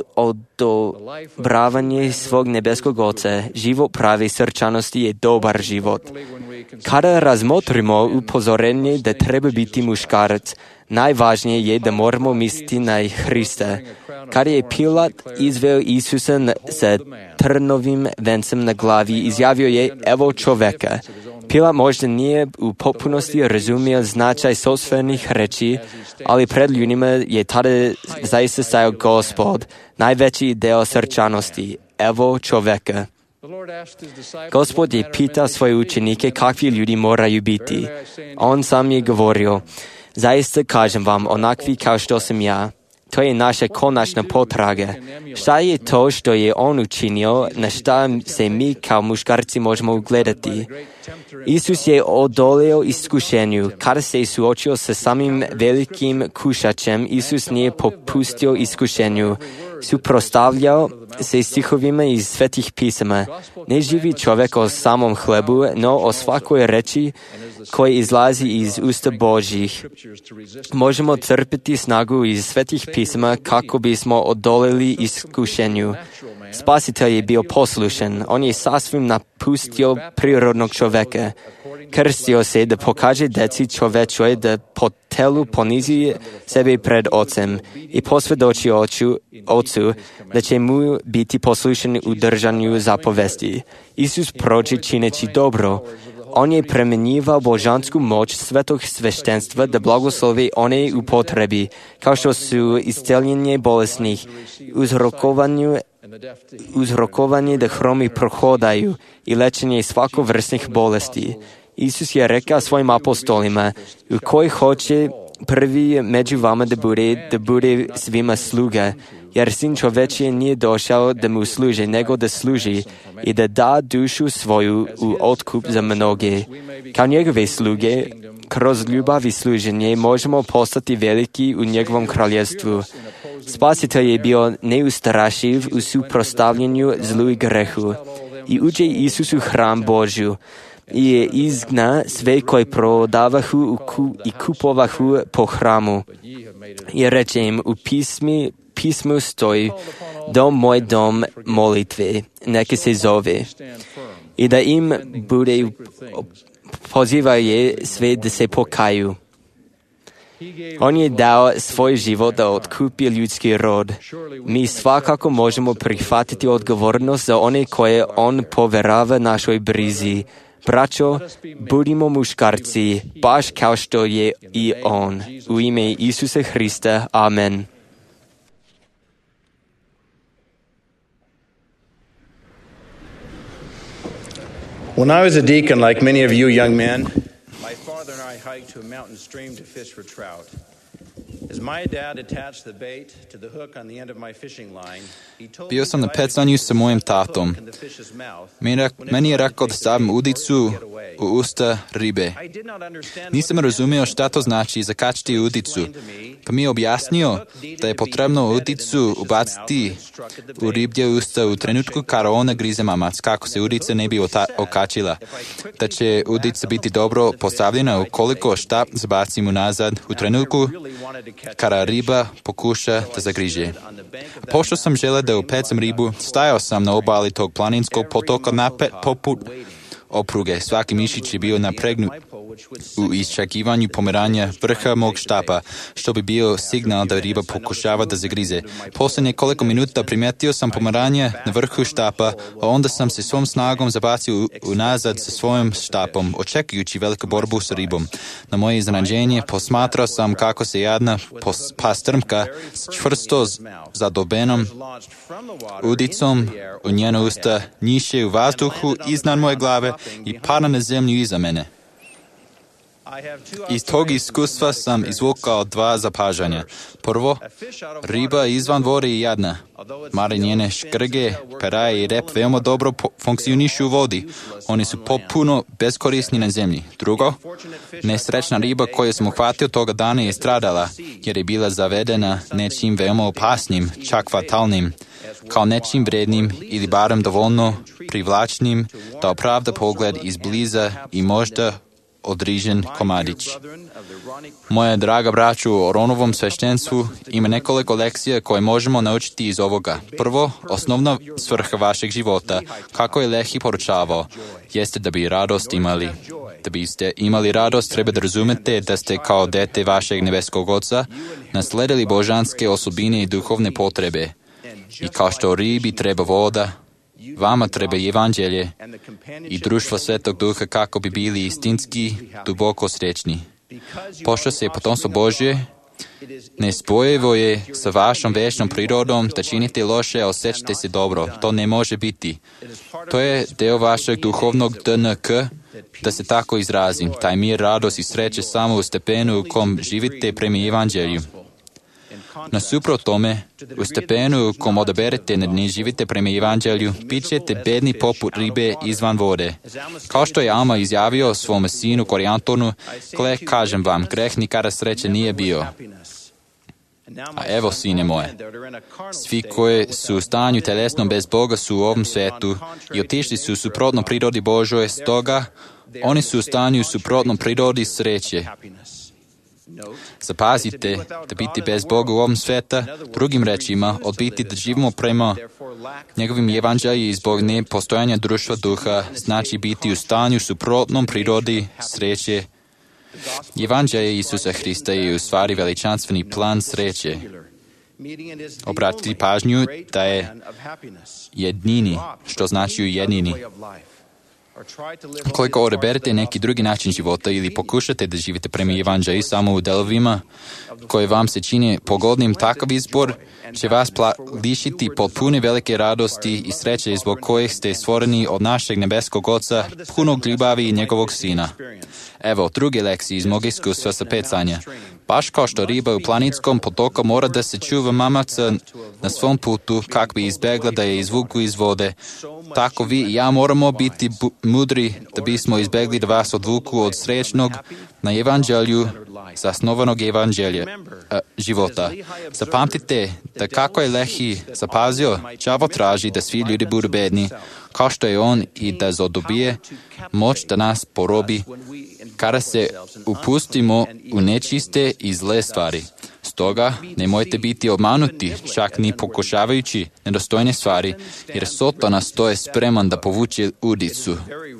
odobravanje svog nebeskog Oca. Život prave srčanosti je dobar život. Kada razmotrimo upozorenje da treba biti muškarac, najvažnije je da moramo misliti na Hrista. Kada je Pilat izveo Isusa sa trnovim vencem na glavi, izjavio je: "Evo čoveka." Pilat možda nije u potpunosti razumio značaj sopstvenih reči, ali pred ljudima je tada zaista stajao Gospod, najveći deo srčanosti: "Evo čoveka." Gospod je pitao svoje učenike kakvi ljudi moraju biti. On sam je govorio: "Zaista kažem vam, onakvi kao što sam ja." To je naša konačna potraga. Šta je to što je on učinio, na šta se mi kao muškarci možemo ugledati? Isus je odolio iskušenju. Kada se suočio sa samim velikim kušačem, Isus nije popustio iskušenju. Suprotstavljao se stihovima iz svetih pisama. Ne živi čovjek o samom hlebu, no o svakoj reči koji izlazi iz usta Božjih. Možemo crpiti snagu iz svetih pisama kako bismo odolili iskušenju. Spasitelj je bio poslušan. On je sasvim napustio prirodnog čovjeka. Krstio se da pokaže deci čovečoj da po telu ponizi sebe pred Ocem i posvjedoči oču, Ocu da će mu biti poslušan u držanju zapovesti. Isus prođe čineći dobro. On je premenjivao božansku moć svetog sveštenstva da blagoslovi one u potrebi, kao što su isceljenje bolesnih, uzrokovanje, uzrokovanje da hromi prohodaju i lečenje svakovrsnih bolesti. Isus je rekao svojim apostolima: "U koji hoće prvi među vama da bude, da bude svima sluga, jer Sin čovečiji nije došao da mu služi, nego da služi i da da dušu svoju u otkup za mnoge. Kao njegove sluge, kroz ljubav i služenje možemo postati veliki u njegovom kraljevstvu. Spasitelj je bio neustrašiv u suprotstavljanju zlu i grehu i uđe Isusu hram Božju i je izgna sve koji prodavahu i kupovahu po hramu. I reče im, u pismi, pismu stoji, dom moj dom molitve, neka se zove. I da im bude poziva je sve da se pokaju. On je dao svoj život da otkupi ljudski rod. Mi svakako možemo prihvatiti odgovornost za one koje on poverava našoj brizi. Braćo, budimo muškarci, baš kao što je i on. U ime Isusa Hrista. Amen. When I was a deacon, like many of you young men, my father and I hiked to a mountain stream to fish for trout. As my dad attached the bait to the hook on the end of my fishing line, he told Bio sam na pecanju sa mojim tatom. Meni je rekao da stavim udicu u usta ribe. Nisam razumio šta to znači zakačiti udicu, pa mi je objasnio da je potrebno udicu ubaciti u riblje usta u trenutku kada ona grize mamac, kako se udica ne bi okačila. Da će udica biti dobro postavljena ukoliko štap zabacimo nazad u trenutku kada riba pokuša da zagriže. Pošto sam želeo da upecam ribu, stajao sam na obali tog planinskog potoka napet poput opruge. Svaki mišić je bio napregnut u iščekivanju pomeranja vrha mog štapa, što bi bio signal da riba pokušava da zagrize. Poslije nekoliko minuta primijetio sam pomeranje na vrhu štapa, a onda sam se svom snagom zabacio unazad sa svojim štapom, očekujući veliku borbu sa ribom. Na moje iznenađenje posmatrao sam kako se jedna pastrmka s čvrsto zadobenom udicom u njeno usta njiše u vazduhu iznad moje glave i pada na zemlju iza mene. Iz tog iskustva sam izvukao dva zapažanja. Prvo, riba izvan vode je jadna. Mada njene škrge, peraje i rep veoma dobro funkcionišu u vodi. Oni su potpuno beskorisni na zemlji. Drugo, nesrećna riba koju sam uhvatio toga dana je stradala, jer je bila zavedena nečim veoma opasnim, čak fatalnim, kao nečim vrednim ili barem dovoljno privlačnim da opravda pogled izbliza i možda odrižen komadić. Moja draga braću, o Ronovom sveštenstvu ima nekoliko lekcija koje možemo naučiti iz ovoga. Prvo, osnovna svrha vašeg života, kako je Lehi poručavao, jeste da bi radost imali. Da biste imali radost, treba da razumete da ste kao dete vašeg nebeskog Oca nasledili božanske osobine i duhovne potrebe. I kao što ribi treba voda, vama treba evanđelje i društvo Svetog Duha kako bi bili istinski, duboko srećni. Pošto se potomstvo Božje nespojivo je sa vašom večnom prirodom da činite loše, a osjećate se dobro. To ne može biti. To je deo vašeg duhovnog D N K, da se tako izrazim. Taj mir, radost i sreće samo u stepenu u kom živite prema evanđelju. Nasuprot tome, u stepenu u kom odaberete da ne živite prema evanđelju, bit ćete bedni poput ribe izvan vode. Kao što je Alma izjavio svome sinu Korijantonu, gle, kažem vam, greh nikada sreće nije bio. A evo, sine moje, svi koji su u stanju telesnom bez Boga su u ovom svetu i otišli su u suprotno prirodi Božoj, stoga oni su u stanju u suprotnom prirodi sreće. Zapazite da biti bez Boga u ovom sveta, drugim rečima, odbiti da živimo prema njegovim evanđelji i zbog nepostojanja društva duha, znači biti u stanju suprotnom prirodi sreće. Evanđelje Isusa Hrista je u stvari veličanstveni plan sreće. Obratite pažnju da je jednini, što znači u jednini. Koliko odaberete neki drugi način života ili pokušate da živite prema evanđelju samo u delovima koje vam se čine pogodnim, takav izbor će vas lišiti potpune velike radosti i sreće zbog kojih ste stvoreni od našeg nebeskog Oca, punog ljubavi i njegovog Sina. Evo, druge lekcije iz mog iskustva sa pecanja. Baš kao što riba u planinskom potoku mora da se čuva mamaca na svom putu kako bi izbjegla da je izvuku iz vode. Tako vi i ja moramo biti bu- mudri da bismo izbjegli da vas odvuku od srećnog na evanđelju, zasnovanog evanđelja a, života. Zapamtite da kako je Lehi zapazio, đavo traži da svi ljudi budu bedni, kao što je on i da zadobije moć da nas porobi kada se upustimo u nečiste i zle stvari. Stoga nemojte biti obmanuti, čak ni pokušavajući nedostojne stvari, jer Sotona stoje spreman da povuče udicu.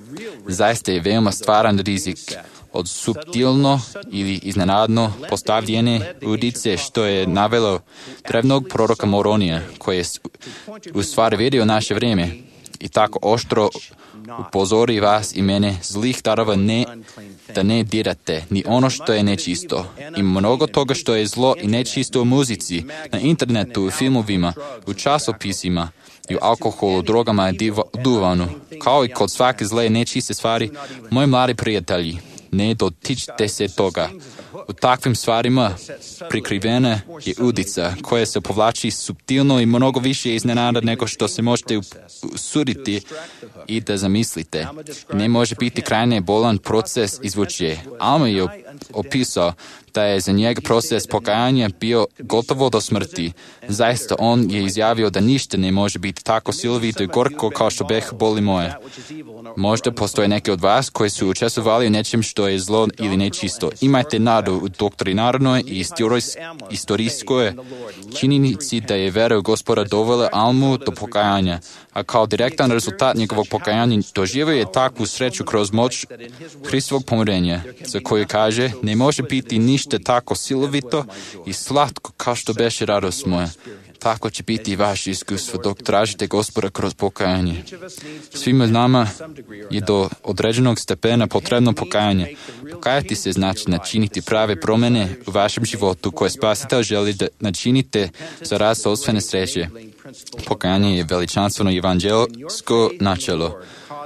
Zaista je veoma stvaran rizik od suptilno ili iznenadno postavljene udice, što je navelo drevnog proroka Moronija, koji je u stvari vidio naše vrijeme i tako oštro upozori vas i mene zlih darova ne, da ne dirate ni ono što je nečisto. I mnogo toga što je zlo i nečisto u muzici, na internetu, u filmovima, u časopisima, i u alkoholu, drogama i duvanu. Kao i kod svake zle nečiste stvari, moji mladi prijatelji, ne dotičite se toga. U takvim stvarima prikrivena je udica koja se povlači suptilno i mnogo više iznenada nego što se možete usuditi i da zamislite. Ne može biti krajnje bolan proces izvuče. Alma je opisao da je za njega proces pokajanja bio gotovo do smrti. Zaista on je izjavio da ništa ne može biti tako silovito i gorko kao što beh boli moje. Možda postoje neki od vas koji su učestvovali u nečem što je zlo ili nečisto. Imajte nadu u doktrinarnoj i istorijskoj činjenici da je vera u Gospoda dovela Almu do pokajanja, a kao direktan rezultat njegovog pokajanja doživio je takvu sreću kroz moć Hristovog pomirenja, za koju kaže, ne može biti ništa tako silovito i slatko kao što beše radost moja. Tako će biti i vaše iskustvo dok tražite Gospoda kroz pokajanje. Svima nama je do određenog stepena potrebno pokajanje. Pokajati se znači načiniti prave promjene u vašem životu koje Spasitelj želi da načinite za rast sopstvene sreće. Pokajanje je veličanstveno evanđelsko načelo.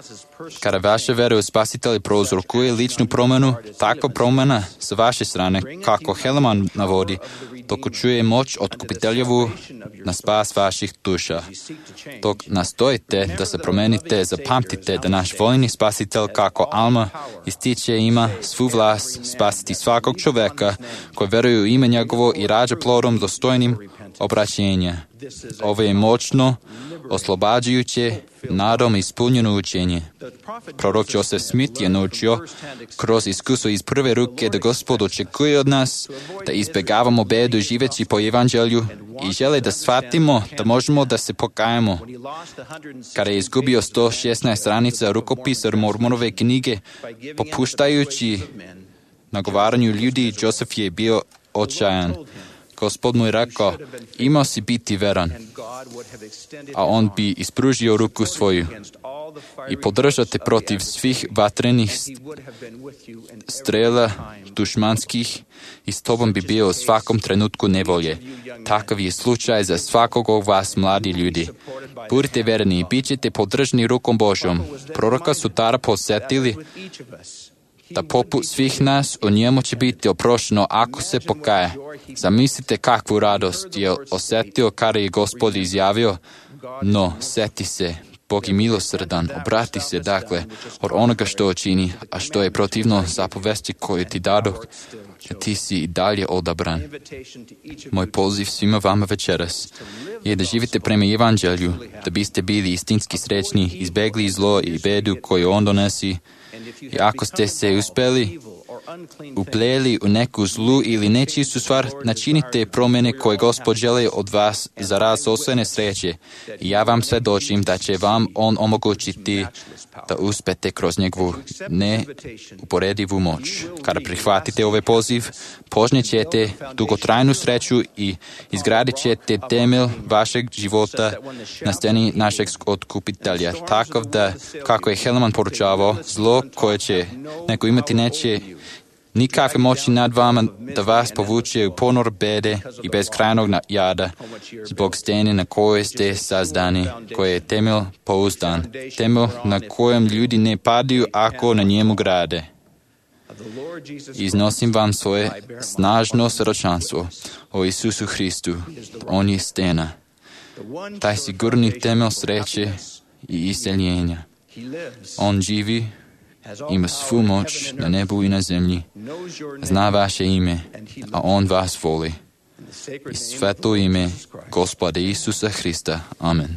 Kada vaša vera u Spasitelja prouzrokuje ličnu promjenu, takva promjena sa vaše strane, kako Helaman navodi, dokučuje moć otkupiteljevu na spas vaših duša. Dok nastojite da se promenite, zapamtite da naš voljni Spasitelj kako Alma ističe ima svu vlast spasiti svakog čovjeka koji veruje u ime njegovo i rađa plodom dostojnim obraćenja. Ovo je moćno, oslobađajuće, nadom ispunjeno učenje. Prorok Joseph Smith je naučio kroz iskustvo iz prve ruke da Gospod očekuje od nas da izbjegavamo bedu živeći po evanđelju i žele da shvatimo da možemo da se pokajemo. Kada je izgubio sto šesnaest stranica rukopisa Mormonove knjige, popuštajući nagovaranju ljudi, Joseph je bio očajan. Gospod mu je rekao, imao si biti veran, a on bi ispružio ruku svoju i podržao te protiv svih vatrenih strela dušmanskih i s tobom bi bio u svakom trenutku nevolje. Takav je slučaj za svakog od vas, mladi ljudi. Budite verni i bit ćete podržani rukom Božjom. Proroka su tada posjetili da poput svih nas u njemu će biti oprošteno ako se pokaje. Zamislite kakvu radost je osjetio kada je Gospod izjavio, no seti se, Bog je milosrdan, obrati se dakle od onoga što čini, a što je protivno zapovesti koju ti dadoh, ti si i dalje odabran. Moj poziv svima vama večeras je da živite prema evanđelju, da biste bili istinski srećni, izbjegli zlo i bedu koju on donesi. I ako ste se uspjeli upleli u neku zlu ili nečistu stvar, načinite promjene koje Gospod želi od vas za rast sopstvene sreće. I ja vam svjedočim da će vam on omogućiti da uspete kroz njegovu neuporedivu moć. Kada prihvatite ovaj poziv, požnjet ćete dugotrajnu sreću i izgradit ćete temelj vašeg života na sceni našeg otkupitelja. Takav da, kako je Helaman poručavao, zlo koje će neko imati neće nikakve moći nad vama da vas povuče u ponor bede i beskrajnog jada zbog stene na kojoj ste sazdani, koje je temelj pouzdan, temelj na kojem ljudi ne padaju ako na njemu grade. Iznosim vam svoje snažno svjedočanstvo o Isusu Hristu. On je stena. taj sigurni temelj sreće i isceljenja. On živi, ima svu moć na nebu i na zemlji, zna vaše ime, a on vas voli. I sveto ime Gospoda Isusa Hrista. Amen.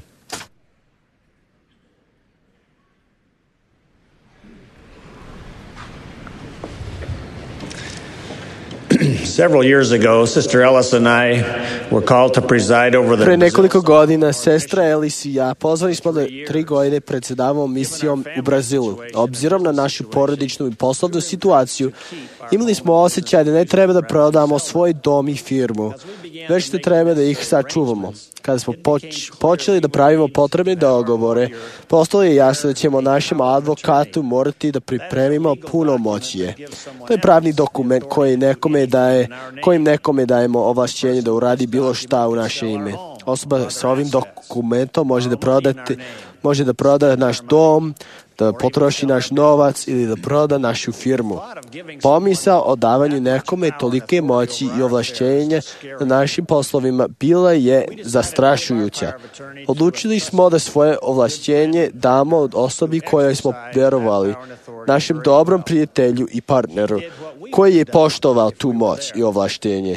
Several years ago, Sister Ellis and I were called to preside over the Pre nekoliko godina sestra Ellis i ja pozvani smo da tri godine predsjedavamo misijom u Brazilu. Obzirom na našu porodičnu i poslovnu situaciju, imali smo osjećaj da ne treba da prodamo svoj dom i firmu, već da treba da ih sačuvamo. Kada smo poč- počeli da pravimo potrebne dogovore, postalo je jasno da ćemo našem advokatu morati da pripremimo punomoćje. To je pravni dokument koji nekome daje, kojim nekome dajemo ovlašćenje da uradi bilo šta u naše ime. Osoba sa ovim dokumentom može da prodati, može da proda naš dom, da potroši naš novac ili da proda našu firmu. Pomisao o davanju nekome tolike moći i ovlašćenja na našim poslovima bila je zastrašujuća. Odlučili smo da svoje ovlašćenje damo od osobi kojoj smo vjerovali, našem dobrom prijatelju i partneru, koji je poštovao tu moć i ovlaštenje.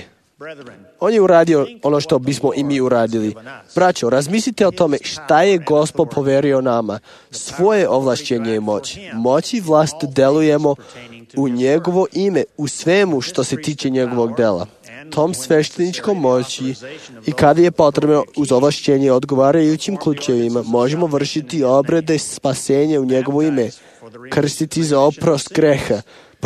On je uradio ono što bismo i mi uradili. Braćo, razmislite o tome šta je Gospod poverio nama. Svoje ovlašćenje i moć. Moć i vlast delujemo u njegovo ime, u svemu što se tiče njegovog dela. Tom svešteničkom moći i kada je potrebno uz ovlašćenje odgovarajućim ključevima možemo vršiti obrede spasenja u njegovo ime, krstiti za oprost greha,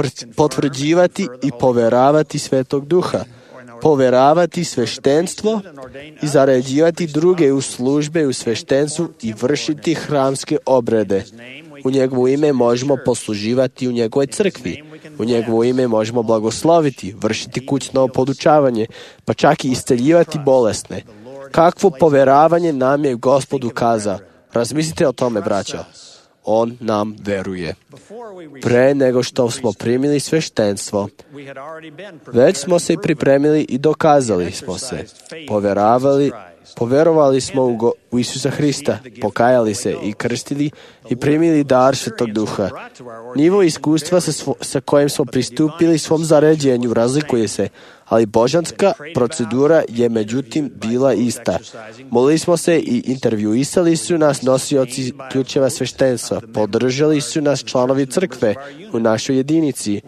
potvrđivati i poveravati Svetog Duha, poveravati sveštenstvo i zaređivati druge u službe u sveštenstvu i vršiti hramske obrede. U njegovo ime možemo posluživati u njegovoj crkvi. U njegovo ime možemo blagosloviti, vršiti kućno podučavanje, pa čak i isceljivati bolesne. Kakvo poveravanje nam je Gospod ukazao. Razmislite o tome, braćo. On nam veruje. Pre nego što smo primili sveštenstvo, već smo se pripremili i dokazali smo se. Poveravali, poverovali smo u, Go, u Isusa Hrista, pokajali se i krstili i primili dar Svetog Duha. Nivo iskustva sa, svo, sa kojim smo pristupili svom zaređenju razlikuje se, ali božanska procedura je međutim bila ista. Molili smo se i intervjuisali su nas nosioci ključeva sveštenstva. Podržali su nas članovi crkve u našoj jedinici.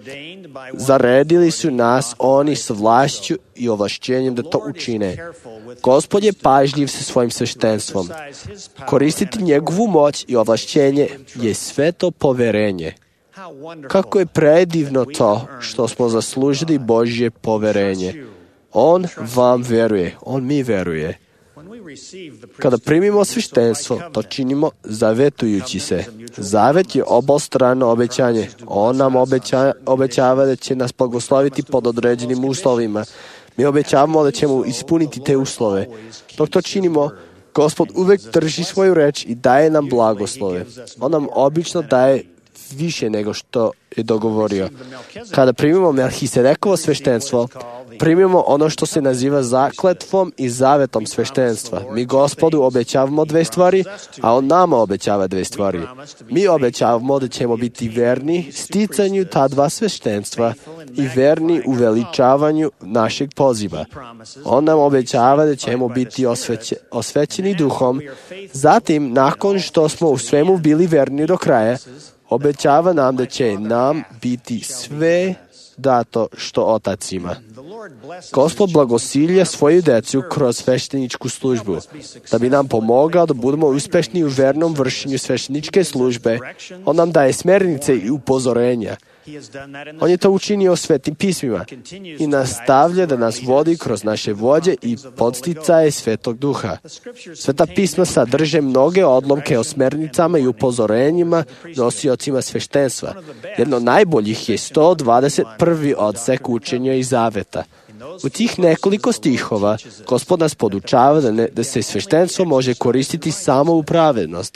Zaredili su nas oni s vlašću i ovlašćenjem da to učine. Gospod je pažljiv sa svojim sveštenstvom. Koristiti njegovu moć i ovlašćenje je sveto poverenje. Kako je predivno to što smo zaslužili Božje poverenje. On vam veruje, on mi veruje. Kada primimo sveštenstvo, to činimo zavetujući se. Zavet je obostrano obećanje. On nam obeća, obećava da će nas blagosloviti pod određenim uslovima. Mi obećavamo da ćemo ispuniti te uslove. Dok to činimo, Gospod uvek drži svoju reč i daje nam blagoslove. On nam obično daje više nego što je dogovorio. Kada primimo Melhisedekovo sveštenstvo, primimo ono što se naziva zakletvom i zavetom sveštenstva. Mi Gospodu obećavamo dve stvari, a on nama obećava dve stvari. Mi obećavamo da ćemo biti verni sticanju ta dva sveštenstva i verni u veličavanju našeg poziva. On nam obećava da ćemo biti osveće, osvećeni duhom. Zatim, nakon što smo u svemu bili verni do kraja, obećava nam da će nam biti sve dato što Otac ima. Gospod blagosilja svoju decu kroz svešteničku službu, da bi nam pomogao da budemo uspešni u vernom vršenju svešteničke službe. On nam daje smernice i upozorenja. On je to učinio svetim pismima i nastavlja da nas vodi kroz naše vođe i podsticaje Svetog Duha. Sveta pisma sadrže mnoge odlomke o smernicama i upozorenjima nosiocima sveštenstva. Jedno od najboljih je sto dvadeset prvi odsek učenja i zaveta. U tih nekoliko stihova Gospod nas podučava da, ne, da se sveštenstvo može koristiti samo u pravednosti.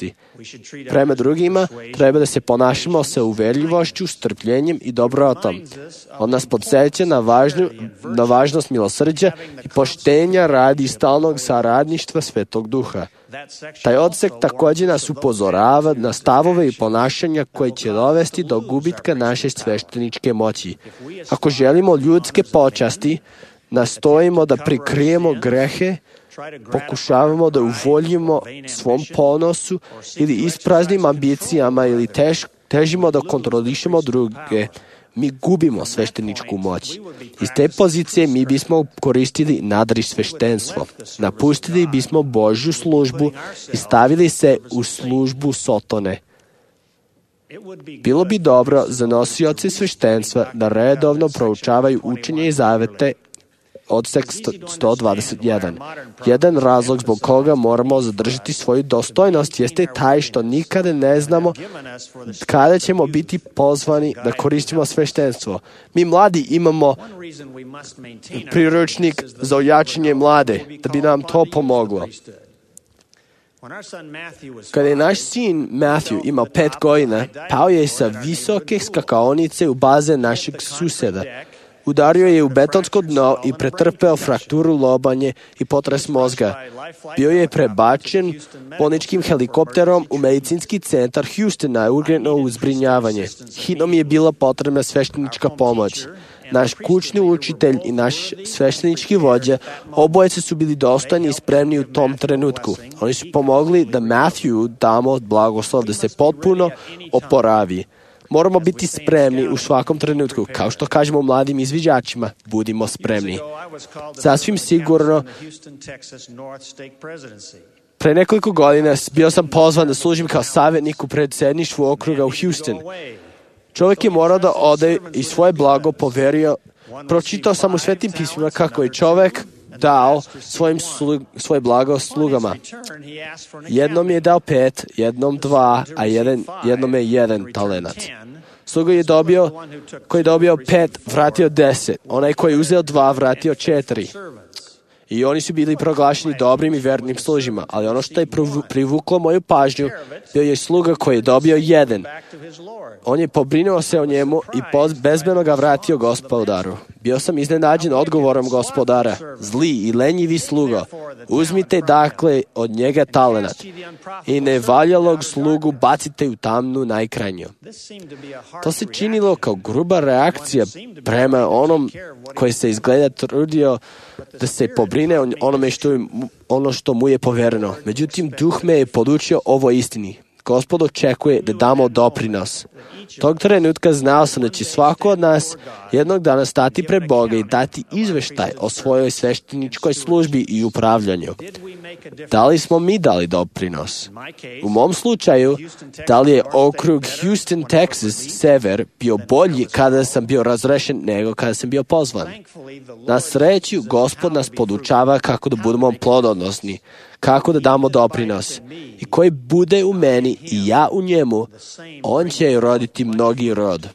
Prema drugima treba da se ponašamo sa uverljivošću, strpljenjem i dobrotom. On nas podsjeća na, važnu, na važnost milosrđa i poštenja radi stalnog saradništva Svetog Duha. Taj odsek također nas upozorava na stavove i ponašanja koje će dovesti do gubitka naše svešteničke moći. Ako želimo ljudske počasti, nastojimo da prikrijemo grehe, pokušavamo da uvoljimo svom ponosu ili ispraznim ambicijama ili tež, težimo da kontrolišemo druge, mi gubimo svešteničku moć. Iz te pozicije mi bismo koristili nadri sveštenstvo. Napustili bismo Božju službu i stavili se u službu Sotone. Bilo bi dobro za nosioce sveštenstva da redovno proučavaju učenje i zavete odsek sto dvadeset jedan. Jedan razlog zbog koga moramo zadržati svoju dostojnost jeste taj što nikada ne znamo kada ćemo biti pozvani da koristimo sveštenstvo. Mi mladi imamo priručnik za ojačanje mlade, da bi nam to pomoglo. Kada je naš sin Matthew imao pet godina, pao je sa visoke skakaonice u bazen našeg suseda. Udario je u betonsko dno i pretrpeo frakturu lobanje i potres mozga. Bio je prebačen bolničkim helikopterom u medicinski centar Houstona na urgentno uzbrinjavanje. Hitno mi je bila potrebna sveštenička pomoć. Naš kućni učitelj i naš sveštenički vođa obojice su bili dostojni i spremni u tom trenutku. Oni su pomogli da Matthew damo blagoslov da se potpuno oporavi. Moramo biti spremni u svakom trenutku. Kao što kažemo mladim izviđačima, budimo spremni. Sasvim sigurno, pre nekoliko godina bio sam pozvan da služim kao savjetnik u predsjedništvu okruga u Houston. Čovjek je morao da ode i svoje blago poverio. Pročitao sam u Svetim pismima kako je čovjek dao svojim slu, svoje blago slugama. Jednom je dao pet, jednom dva, a jedan, jednom je jedan talenat. Sluga je dobio, koji je dobio pet, vratio deset. Onaj koji je uzeo dva, vratio četiri. I oni su bili proglašeni dobrim i vernim služima. Ali ono što je privuklo moju pažnju, bio je sluga koji je dobio jedan. On je pobrinuo se o njemu i bezbedno ga vratio gospodaru. Bio sam iznenađen odgovorom gospodara. Zli i lenjivi slugo, uzmite dakle od njega talenat i nevaljalog slugu bacite u tamnu najkrajnju. To se činilo kao gruba reakcija prema onom koji se izgleda trudio da se pobrine o onome što, je, ono što mu je povereno. Međutim, duh me je podučio ovo istini. Gospod očekuje da damo doprinos. Tog trenutka znao sam da će svako od nas jednog dana stati pred Boga i dati izveštaj o svojoj svešteničkoj službi i upravljanju. Da li smo mi dali doprinos? U mom slučaju, da li je okrug Houston, Texas, sever, bio bolji kada sam bio razrešen nego kada sam bio pozvan? Na sreću, Gospod nas podučava kako da budemo plodonosni, kako da damo doprinos. I koji bude u meni i ja u njemu, on će roditi mnogi rod.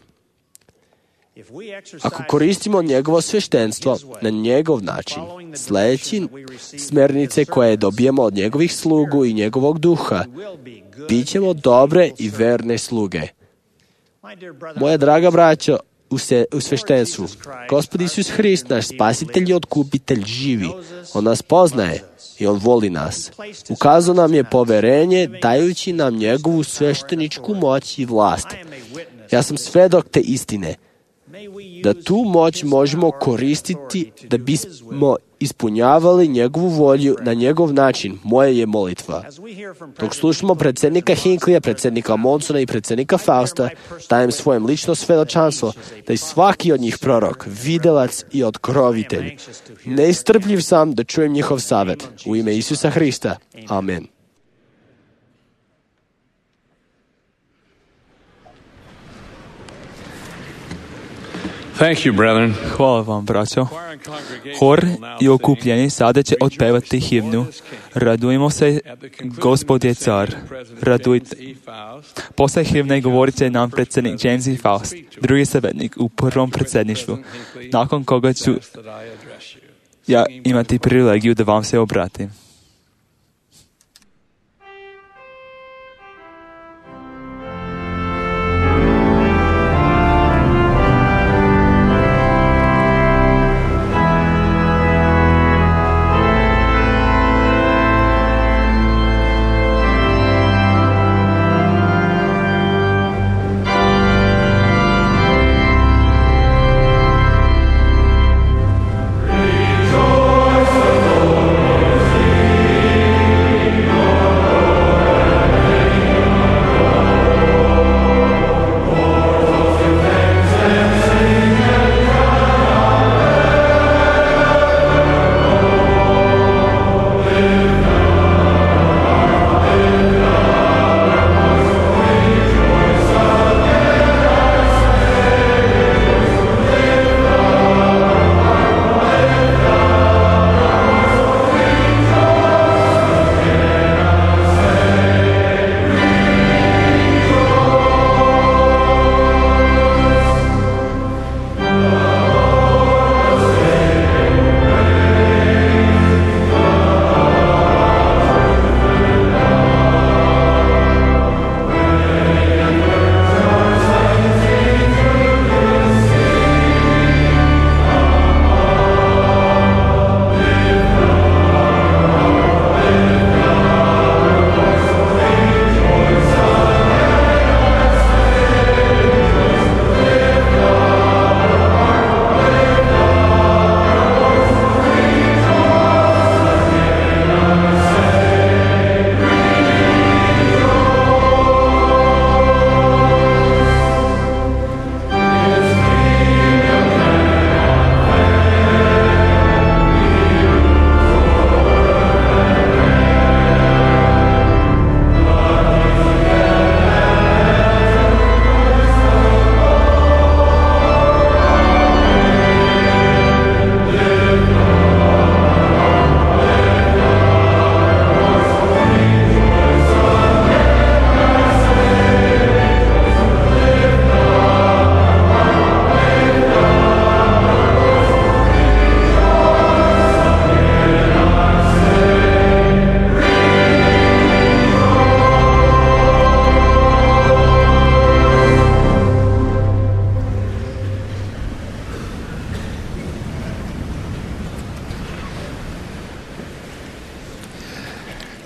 Ako koristimo njegovo sveštenstvo na njegov način, sljedeći smernice koje dobijemo od njegovih slugu i njegovog duha, bit ćemo dobre i verne sluge. Moja draga braćo, u, se, u sveštenstvu, Gospod Isus Hrist, naš spasitelj i otkupitelj, živi. On nas poznaje i on voli nas. Ukazao nam je poverenje, dajući nam njegovu svešteničku moć i vlast. Ja sam svedok te istine, da tu moć možemo koristiti da bismo ispunjavali njegovu volju na njegov način. Moja je molitva. Dok slušamo predsjednika Hinklija, predsjednika Monsona i predsjednika Fausta, dajem svojem lično svedočanstvo da je svaki od njih prorok, videlac i otkrovitelj. Neistrpljiv sam da čujem njihov savjet. U ime Isusa Hrista. Amen. Thank you, brethren. Hvala vam, braćo. Hor i okupljeni sada će otpevati himnu. Radujemo se, Gospod je car. Radujte. Posle himne govorit će nam predsjednik James E. Faust, drugi savjetnik u prvom predsjedništvu, nakon koga ću ja imati privilegiju da vam se obratim.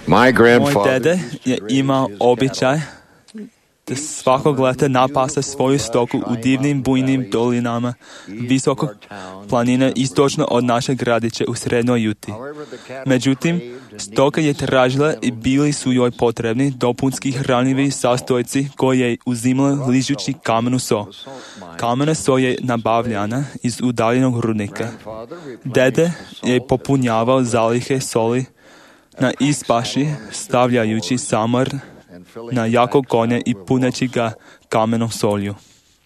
Moj dede je imao običaj da svakog leta napasa svoju stoku u divnim bujnim dolinama visokog planine istočno od našeg gradića u Srednjoj Juti. Međutim, stoka je tražila i bili su joj potrebni dopunski hranjivi sastojci koje je uzimala ližući kamenu so. Kamena so je nabavljana iz udaljenog rudnika. Dede je popunjavao zalihe soli na ispaši stavljajući samar na jakog konja i puneći ga kamenom solju.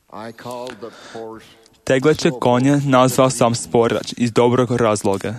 Tegleće konja nazvao sam sporač iz dobrog razloga.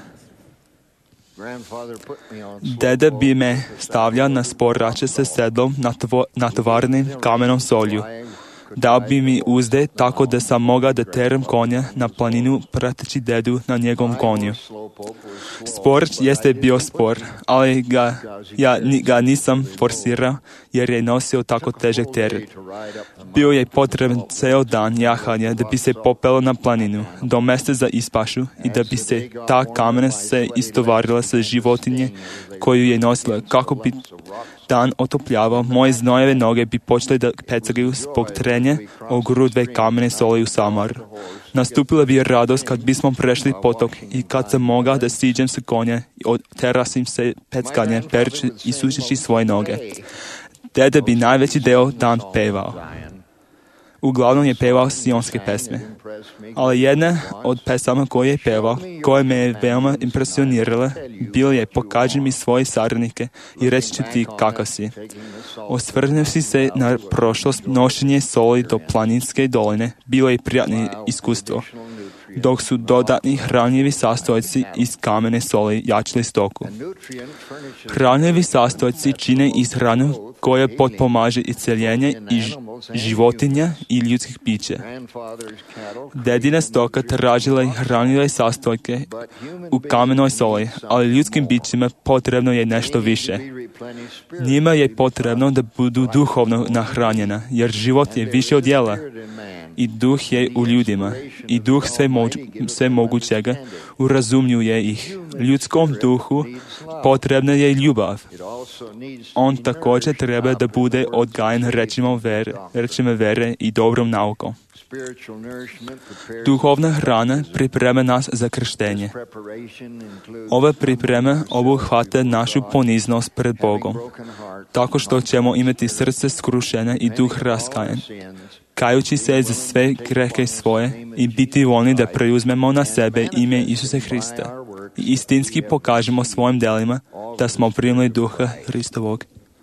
Dede bi me stavljao na sporače sa sedlom natovarenim kamenom solju. Dao bi mi uzde tako da sam mogao da terem konja na planinu prateći dedu na njegovom konju. Spor jeste bio spor, ali ga, ja ga nisam forsirao jer je nosio tako težak teret. Bio je potreban ceo dan jahanja da bi se popelo na planinu do mesta za ispašu i da bi se ta kamena se istovarila sa životinje koju je nosila. Kako bi dan otopljavao, moje znojeve noge bi počele da pecaju zbog trenja o grudve kamene soli u samar. Nastupila bi radost kad bismo prešli potok i kad sam mogao da siđem sa konja i terasim se peckanje, pereći i sušeći svoje noge. Dede bi najveći deo dan pevao. Uglavnom je pevao sionske pesme. Ali jedna od pesama koje je pevao, koja me je veoma impresionirala, bila je pokaži mi svoje saradnike i reći ću ti kakav si. Osvrnuvši se na prošlost nošenje soli do planinske doline, bilo je prijatno iskustvo, dok su dodatni hranjivi sastojci iz kamene soli jačili stoku. Hranjivi sastojci čine iz hranu koja potpomaže i celjenje i životinja i ljudskih bića. Dedina stoka tražila je hranjive sastojke u kamenoj soli, ali ljudskim bićima potrebno je nešto više. Njima je potrebno da budu duhovno nahranjena, jer život je više od jela. I duh je u ljudima, i duh sve, mogu, sve mogućega urazumljuje ih. Ljudskom duhu potrebna je ljubav. On također treba da bude odgajen rečima vere, rečima vere i dobrom naukom. Duhovna hrana priprema nas za krštenje. Ova priprema obuhvata našu poniznost pred Bogom, tako što ćemo imati srce skrušene i duh raskajan, kajući se za sve grehe svoje i biti voljni da preuzmemo na sebe ime Isusa Hrista i istinski pokažemo svojim delima da smo primili duha Hristovog.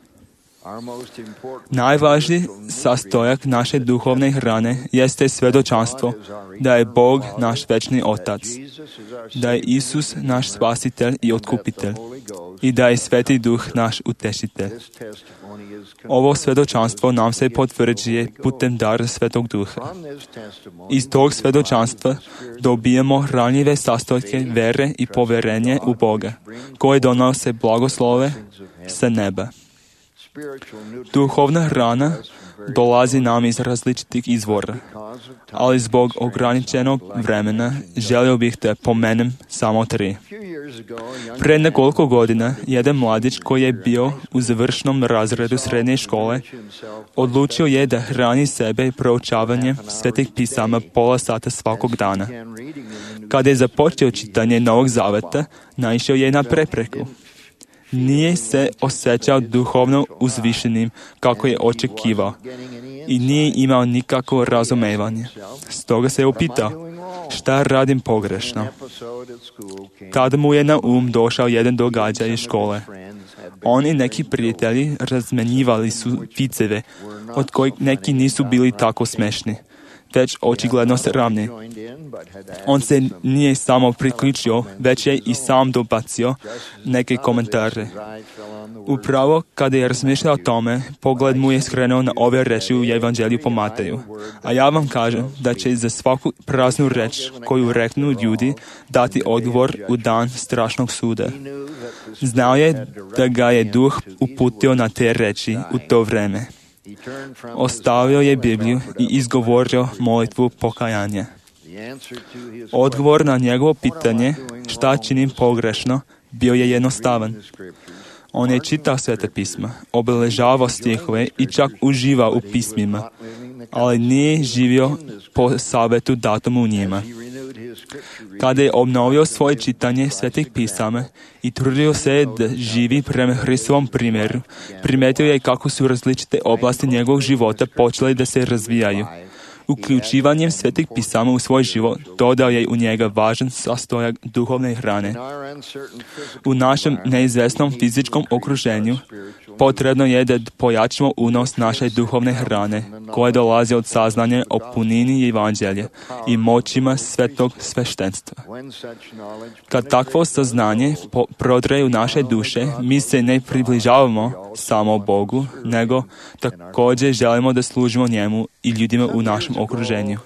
Najvažniji sastojak naše duhovne hrane jeste svedočanstvo da je Bog naš večni Otac, da je Isus naš spasitelj i otkupitelj i da je Sveti Duh naš utešitelj. Ovo svedočanstvo nam se potvrđuje putem dara Svetog Duha. Iz tog svedočanstva dobijemo hranjive sastojke vere i poverenje u Boga, koje donose blagoslove sa neba. Duhovna hrana dolazi nam iz različitih izvora, ali zbog ograničenog vremena želio bih da pomenem samo tri. Pre nekoliko godina, jedan mladić koji je bio u završnom razredu srednje škole, odlučio je da hrani sebe proučavanjem svetih pisama pola sata svakog dana. Kada je započeo čitanje Novog Zaveta, naišao je na prepreku. Nije se osjećao duhovno uzvišenim kako je očekivao i nije imao nikakvo razumevanje. Stoga se je upitao, šta radim pogrešno? Tada mu je na um došao jedan događaj iz škole. On i neki prijatelji razmenjivali su viceve, od kojih neki nisu bili tako smešni, već očigledno sramni. On se nije samo priključio, već je i sam dobacio neke komentare. Upravo kada je razmišljao o tome, pogled mu je skrenuo na ove reči u Evanđelju po Mateju. A ja vam kažem da će za svaku praznu reč koju reknu ljudi dati odgovor u dan strašnog suda. Znao je da ga je Duh uputio na te reči u to vreme. Ostavio je Bibliju i izgovorio molitvu pokajanja. Odgovor na njegovo pitanje šta činim pogrešno bio je jednostavan. On je čitao sveta pisma, obeležavao stihove i čak uživao u pismima, ali nije živio po savjetu datom u njima. Kada je obnovio svoje čitanje svetih pisama i trudio se da živi prema Hristovom primjeru, primetio je kako su različite oblasti njegovog života počele da se razvijaju. Uključivanjem svetih pisama u svoj život dodao je u njega važan sastojak duhovne hrane. U našem neizvesnom fizičkom okruženju potrebno je da pojačamo unos naše duhovne hrane, koje dolazi od saznanja o punini evanđelja i moćima svetog sveštenstva. Kad takvo saznanje po- prodre u naše duše, mi se ne približavamo samo Bogu, nego također želimo da služimo njemu i ljudima u našem okruženju.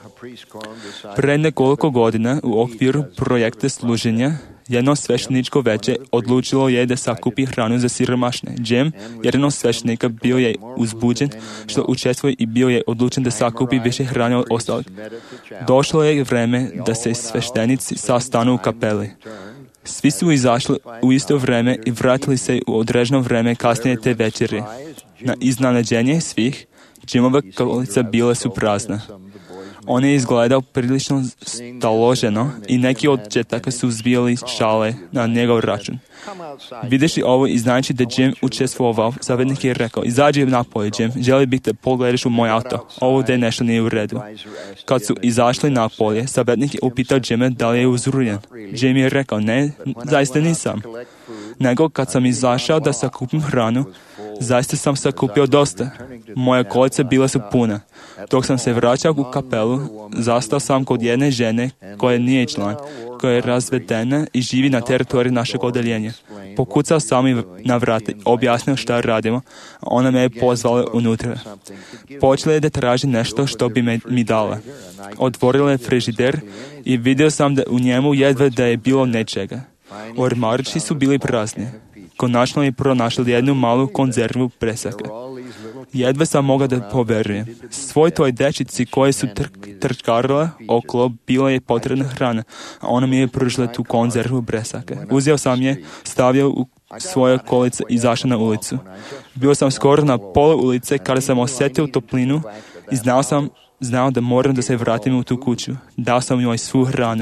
Pre nekoliko godina u okviru projekta služenja jedno svešteničko veće odlučilo je da sakupi hranu za siromašne. Jim, jedan od sveštenika, bio je uzbuđen što učestvuje i bio je odlučen da sakupi više hrane od ostalih. Došlo je vreme da se sveštenici sastanu u kapeli. Svi su izašli u isto vreme i vratili se u određeno vreme kasnije te večeri. Na iznenađenje svih, Jimova stolica bile su prazna. On je izgledao prilično staloženo i neki od četaka su zbijali šale na njegov račun. Videći ovo i znajući da Jim učestvovao, savjetnik je rekao: izađi napolje, Jim, želi bih da pogledaš u moj auto. Ovdje nešto nije u redu. Kad su izašli napolje, savjetnik je upitao Jima da li je uzrujen. Jim je rekao: ne, zaista nisam. Nego kad sam izašao da sakupim hranu, zaista sam sakupio dosta. Moja kolica bila su puna. Dok sam se vraćao u kapelu, zastao sam kod jedne žene koja nije član, koja je razvedena i živi na teritoriju našeg odeljenja. Pokucao sam i na vrata, objasnio šta radimo, a ona me je pozvala unutra. Počela je da traži nešto što bi me, mi dala. Otvorila je frižider i vidio sam da u njemu jedva da je bilo nečega. Ormarići su bili prazni. Konačno je pronašli jednu malu konzervu presaka. Jedva sam mogao da poverujem. Svoj toj dečici koje su tr- trčkarale okolo bila je potrebna hrana, a ona mi je pružila tu konzervu presaka. Uzeo sam je, stavio u svoje kolice i izašao na ulicu. Bio sam skoro na pola ulice kada sam osjetio toplinu i znao sam znao da moram da se vratim u tu kuću. Dao sam joj svu hranu.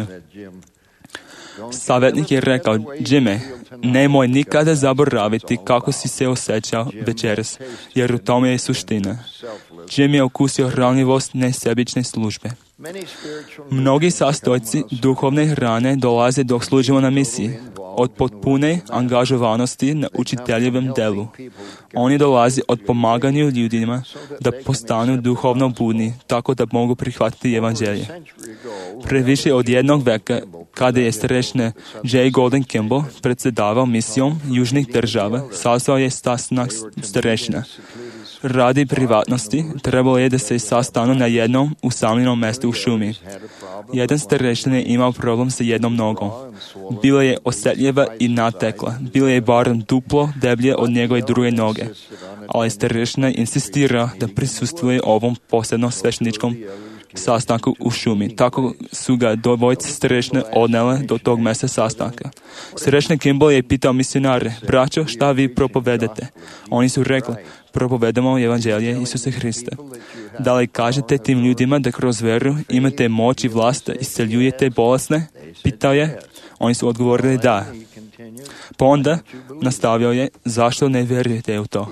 Savjetnik je rekao: Jime, nemoj nikada zaboraviti kako si se osjećao večeras, jer u tome je suština. Jim je okusio hranljivost nesebične službe. Mnogi sastojci duhovne hrane dolaze dok služimo na misiji, od potpune angažovanosti na učiteljevom delu. Oni dolazi od pomaganju ljudima da postanu duhovno budni, tako da mogu prihvatiti evanđelje. Pre više od jednog veka, kada je starešina J. Golden Kimball predsjedavao misijom južnih država, sazvao je sastanak starešina. Radi privatnosti trebalo je da se sastanu na jednom usamljenom mjestu u šumi. Jedan starešina je imao problem sa jednom nogom. Bila je osjetljiva i natekla. Bila je barem duplo deblje od njegove druge noge. Ali starešina insistira da prisustvuje ovom posebnom svešteničkom sastanku u šumi. Tako su ga dvojice starešine odnele do tog mjesta sastanka. Starešina Kimball je pitao misionare: braćo, šta vi propovedete? Oni su rekli: propovedamo evanđelje Isusa Hrista. Da li kažete tim ljudima da kroz veru imate moć i vlast da isceljujete bolesne? Pitao je. Oni su odgovorili da. Pa onda nastavio je: zašto ne vjerujete u to?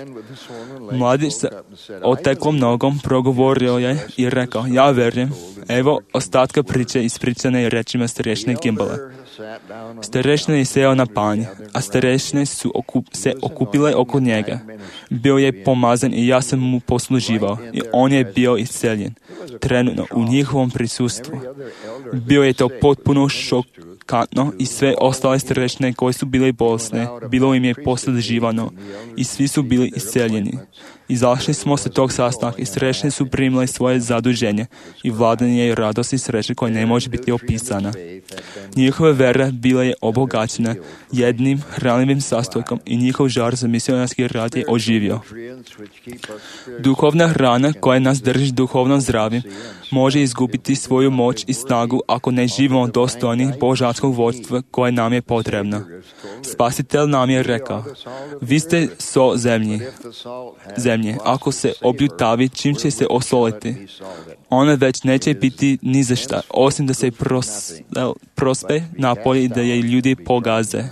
Mladić sa oteklom nogom progovorio je i rekao: ja vjerujem. Evo ostatka priče ispričane rečima starešine Kimballa. Starešina je seo na panj, a starešine su okup, se okupile oko njega. Bio je pomazan i ja sam mu posluživao i on je bio isceljen. Trenutno u njihovom prisustvu. Bio je to potpuno šokantno i sve ostale starešine koje su bile bolesne, bilo im je posluživano i svi su bili isceljeni. Izašli smo sa tog sastanka i starešine su primile svoje zaduženje i vladanje je radost i sreće koja ne može biti opisana. Njihova vera bila je obogaćena jednim hranljivim sastojkom i njihov žar za misionarski rad je oživio. Duhovna hrana koja nas drži duhovno zdravim može izgubiti svoju moć i snagu ako ne živimo dostojni božanskog vodstva koje nam je potrebno. Spasitelj nam je rekao, vi ste so zemlji, zemlje, ako se obljutavi, čim će se osoliti? Ona već neće biti ni za šta, osim da se pros, prospe napolje i da je ljudi pogaze.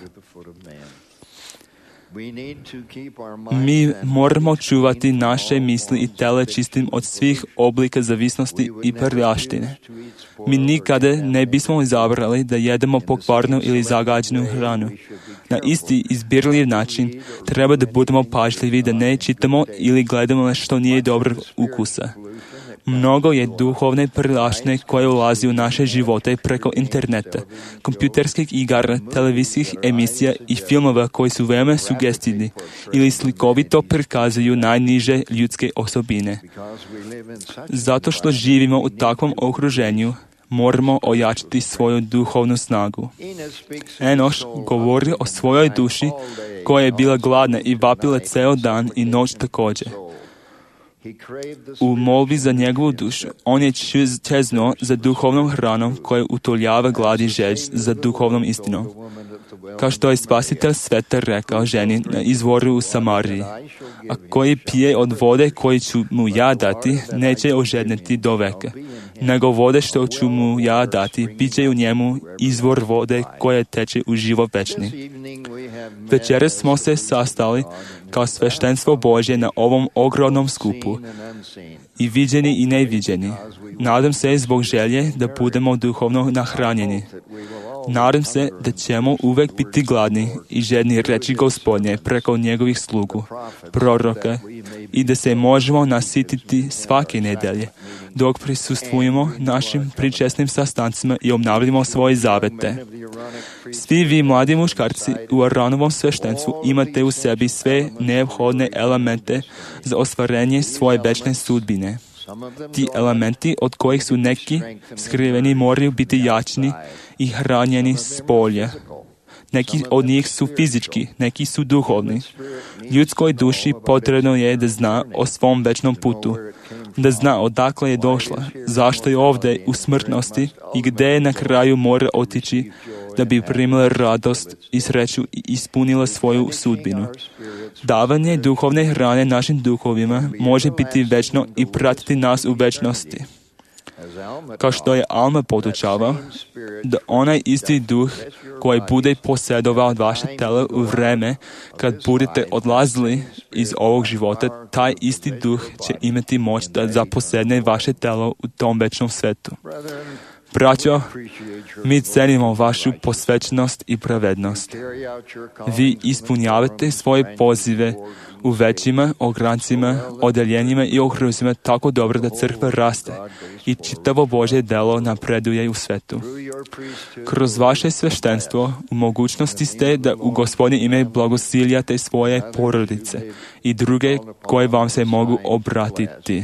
Mi moramo čuvati naše misli i tele čistim od svih oblika zavisnosti i prljaštine. Mi nikada ne bismo izabrali da jedemo pokvarnu ili zagađenu hranu. Na isti izbirljiv način treba da budemo pažljivi da ne čitamo ili gledamo na što nije dobrog ukusa. Mnogo je duhovne prljaštine koje ulazi u naše živote preko interneta, kompjuterskih igara, televizijskih emisija i filmova koji su veoma sugestivni ili slikovito prikazuju najniže ljudske osobine. Zato što živimo u takvom okruženju, moramo ojačati svoju duhovnu snagu. Enoš govori o svojoj duši koja je bila gladna i vapila ceo dan i noć također. U molbi za njegovu dušu, on je čeznuo za duhovnom hranom koja utoljava glad i žeđ za duhovnom istinom. Kao što je Spasitelj sveta rekao ženi na izvoru u Samariji, a koji pije od vode koju ću mu ja dati, neće ožedniti do veka, nego vode što ću mu ja dati, bit će u njemu izvor vode koja teče u život večni. Večeras smo se sastali kao sveštenstvo Božje na ovom ogromnom skupu, i viđeni i neviđeni. Nadam se zbog želje da budemo duhovno nahranjeni. Nadam se da ćemo uvek biti gladni i žedni reči Gospodnje preko njegovih slugu, proroka, i da se možemo nasititi svake nedelje, dok prisustvujemo našim pričesnim sastancima i obnavljamo svoje zavete. Svi vi mladi muškarci u Aronovom sveštenstvu imate u sebi sve neophodne elemente za ostvarenje svoje večne sudbine. Ti elementi, od kojih su neki skriveni, moraju biti jačni i hranjeni s polja. Neki od njih su fizički, neki su duhovni. Ljudskoj duši potrebno je da zna o svom večnom putu, da zna odakle je došla, zašto je ovdje u smrtnosti i gdje je na kraju mora otići da bi primila radost i sreću i ispunila svoju sudbinu. Davanje duhovne hrane našim duhovima može biti večno i pratiti nas u večnosti. Kao što je Alma podučavao, da onaj isti duh koji bude posjedovao vaše telo u vreme kad budete odlazili iz ovog života, taj isti duh će imati moć da zaposedne vaše telo u tom večnom svetu. Braćo, mi cenimo vašu posvećenost i pravednost. Vi ispunjavate svoje pozive u većima, ograncima, odeljenjima i okruzima tako dobro da crkva raste i čitavo Božje delo napreduje u svetu. Kroz vaše sveštenstvo u mogućnosti ste da u Gospodnje ime blagosiljate svoje porodice i druge koje vam se mogu obratiti.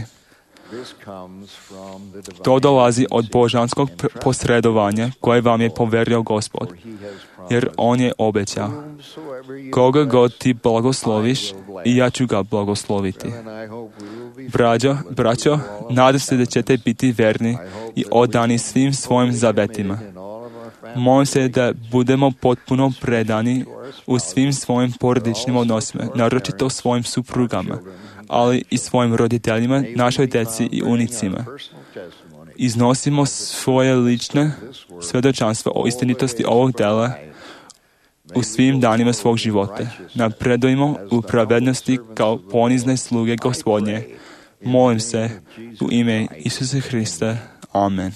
To dolazi od božanskog posredovanja koje vam je poverio Gospod, jer On je obećao: koga god ti blagosloviš, i ja ću ga blagosloviti. Braćo, braćo, nadam se da ćete biti verni i odani svim svojim zavetima. Molim se da budemo potpuno predani u svim svojim porodičnim odnosima, naročito svojim suprugama, ali i svojim roditeljima, našoj djeci i unicima. Iznosimo svoje lične svjedočanstvo o istinitosti ovog dela u svim danima svog života. Napredujemo u pravednosti kao ponizne sluge Gospodnje. Molim se u ime Isusa Hrista. Amen.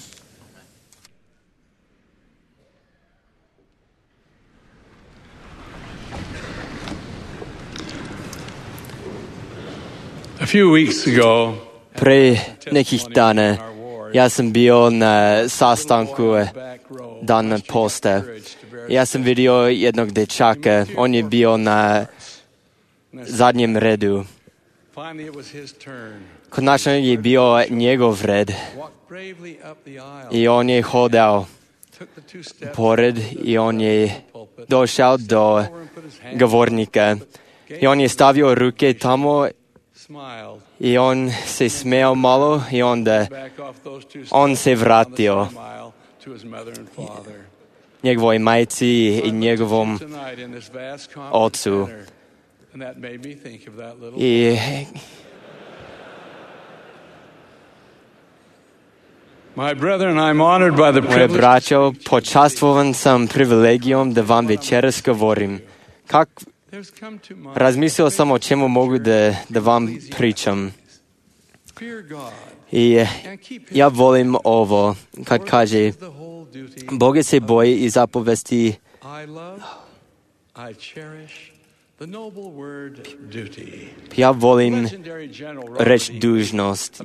A few weeks ago, Pre nekih dana ja sam bio na sastanku Dan posta. Ja sam vidio jednog dečaka, on je bio na zadnjem redu. Konačno je bio njegov red i on je hodao pored i on je došao do govornika. I on je stavio ruke tamo i on se smeo malo i onda on se vratio njegovoj majci i njegovom ocu. I moje braćo, počastvovan sam privilegijom da vam večeras govorim. Kak razmislio sam o čemu mogu da, da vam pričam. I ja volim ovo, kad kaže, Boga se boji i zapovesti ja volim reč dužnost.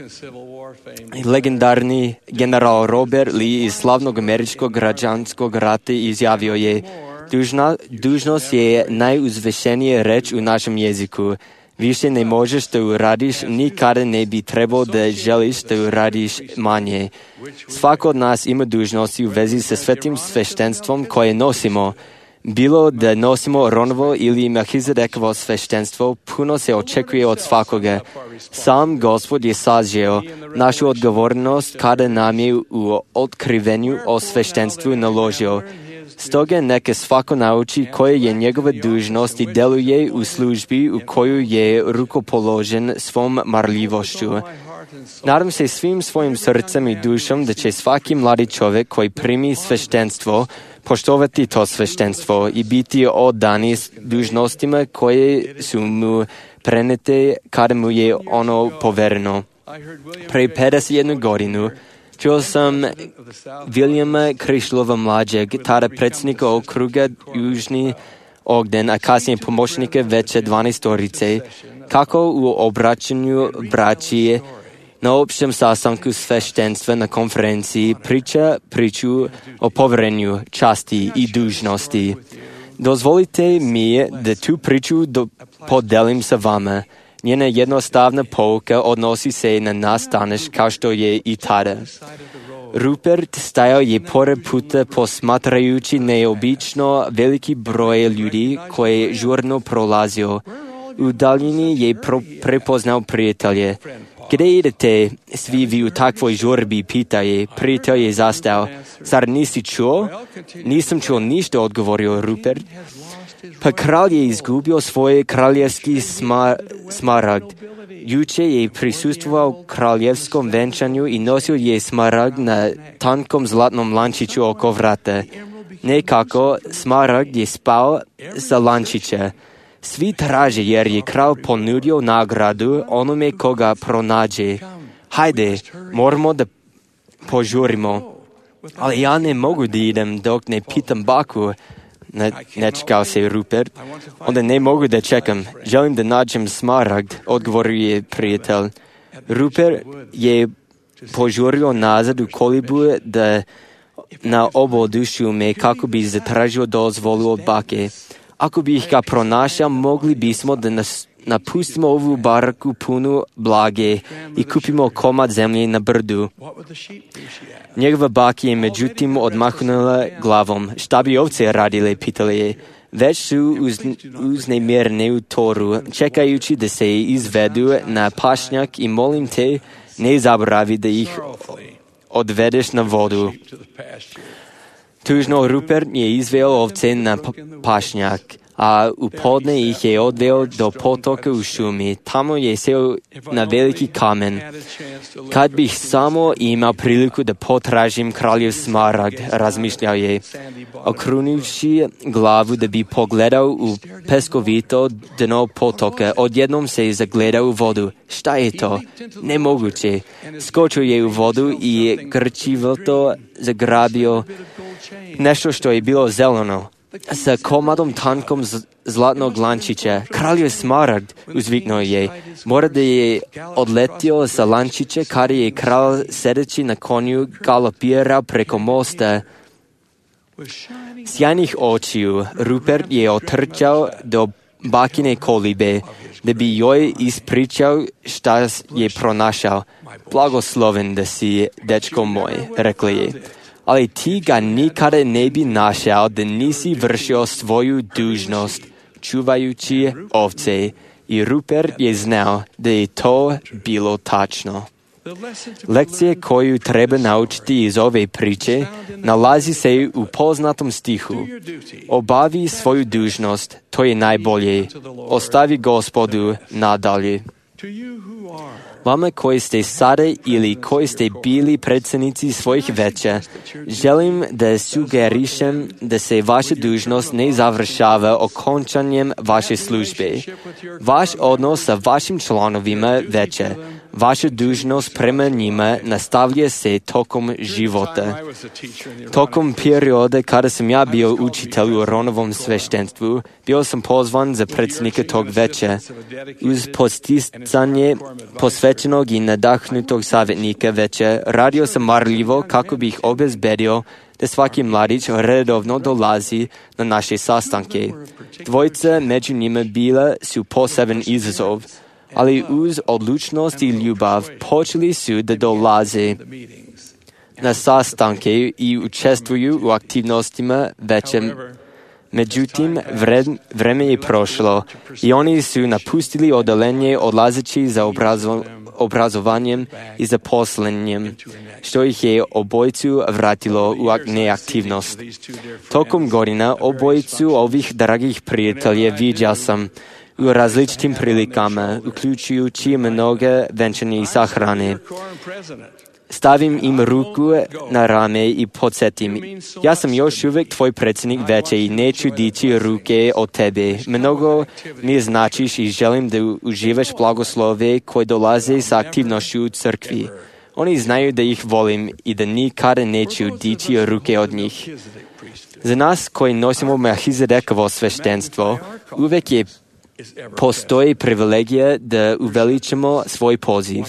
Legendarni general Robert Lee iz slavnog američkog građanskog rata izjavio je: Dužna, dužnost je najuzvišenija reč u našem jeziku. Više ne možeš da uradiš, nikada ne bi trebao da želiš da uradiš manje. Svako od nas ima dužnosti u vezi sa svetim sveštenstvom koje nosimo. Bilo da nosimo Aronovo ili Melchizedekovo sveštenstvo, puno se očekuje od svakoga. Sam Gospod je sažeo našu odgovornost kada nam je u otkrivenju o sveštenstvu naložio. Stoga neka svako nauči koja je njegova dužnost i deluje u službi u koju je rukopoložen svom marljivošću. Nadam se svim svojim srcem i dušom da će svaki mladi čovjek koji primi sveštenstvo poštovati to sveštenstvo i biti odani dužnostima koje su mu prenete kada mu je ono povereno. Pre pedeset jednu godinu čuo sam Viljama Krišlova mlađeg, tada predsjednika okruga Južni Ogden, a kasnije pomoćnika veće dvanaestorice, kako u obraćanju braći na opštem sastanku sveštenstva na konferenciji priča priču o poverenju, časti i dužnosti. Dozvolite mi da tu priču do, podelim sa vama. Njena jednostavna pouka odnosi se na nas danas kao što je i tada. Rupert stajao je pored puta posmatrajući neobično veliki broj ljudi koje je žurno prolazio. U daljini je pro, prepoznao prijatelje. Gdje idete? Svi vi u takvoj žurbi, pita je. Prijatelj je zastao. Zar nisi čuo? Nisam čuo ništa, odgovorio Rupert. Pa kralj je izgubio svoj kraljevski sma, smaragd. Juče je prisustvovao kraljevskom venčanju i nosio je smaragd na tankom zlatnom lančiću oko vrata. Nekako smaragd je spao za lančića. Svi traže jer je kralj ponudio nagradu onome koga pronađe. Hajde, moramo da požurimo. Ali ja ne mogu da idem dok ne pitam baku. Ne, nečekao se Rupert. Onda ne mogu da čekam. Želim da nađem smaragd, odgovorio je prijatelj. Rupert je požurio nazad u kolibu da na obodu šume kako bi zatražio dozvolu od bake. Ako bi ih ga pronašao, mogli bismo da nas napustimo ovu baraku punu blage i kupimo komad zemlje na brdu. Njegova baka je međutim odmahnula glavom. Šta bi ovce radile, pitala je. Već su uz, uznemirne u toru, čekajući da se izvedu na pašnjak i molim te, ne zaboravi da ih odvedeš na vodu. Tužno Rupert je izveo ovce na pašnjak, a u podne ih je odveo do potoka u šumi. Tamo je seo na veliki kamen. Kad bih samo imao priliku da potražim kraljev smaragd, razmišljao je, okrunivši glavu da bi pogledao u peskovito dno potoka. Odjednom se je zagledao u vodu. Šta je to? Nemoguće. Skočio je u vodu i grčivito zagrabio nešto što je bilo zeleno. Sa komadom tankom zlatnog lančića. Kraljev smaragd, uzviknuo je. Mora da je odletio sa lančića kada je kralj sedeći na konju galopirao preko mosta. Sjajnih očiju, Rupert je otrčao do bakine kolibe, da bi joj ispričao šta je pronašao. Blagosloven da si, dečko moj, rekla je. ali ti ga nikada ne bi našao da nisi vršio svoju dužnost, čuvajući ovce, i Rupert je znao da je to bilo tačno. Lekcije koju treba naučiti iz ove priče nalazi se u poznatom stihu. Obavi svoju dužnost, to je najbolje. Ostavi Gospodu nadalje. Vama koji ste sada ili koji ste bili predsjednici svojih veća, želim da sugerišem da se vaša dužnost ne završava okončanjem vaše službe. Vaš odnos sa vašim članovima veća, vaša dužnost prema njima nastavlja se tokom života. Tokom perioda kada sam ja bio učitelj u Ronovom sveštenstvu, bio sam pozvan za predsjednika tog veća. Uz posticanje posvećenog i nadahnutog savjetnika veća, radio sam marljivo kako bih obezbedio da svaki mladić redovno dolazi na naše sastanke. Dvojica među njima bila su poseban izazov, ali uz odlučnost i ljubav počeli su da dolaze na sastanke i učestvuju u aktivnostima veća. Međutim, vreme je prošlo i oni su napustili odeljenje odlazeći za obrazo, obrazovanjem i zaposlenjem, što ih je obojicu vratilo u neaktivnost. Tokom godina obojicu ovih dragih prijatelja viđao sam u različitim prilikama, uključujući mnoge venčanje i sahrane. Stavim im ruku na rame i podsjetim, ja sam još uvijek tvoj predsjednik veća i neću dići ruke od tebe. Mnogo mi značiš i želim da uživaš blagoslove koje dolaze sa aktivnošću u crkvi. Oni znaju da ih volim i da nikada neću dići ruke od njih. Za nas koji nosimo Melhizedekovo sveštenstvo, uvijek je postoji privilegija da uveličamo svoj poziv.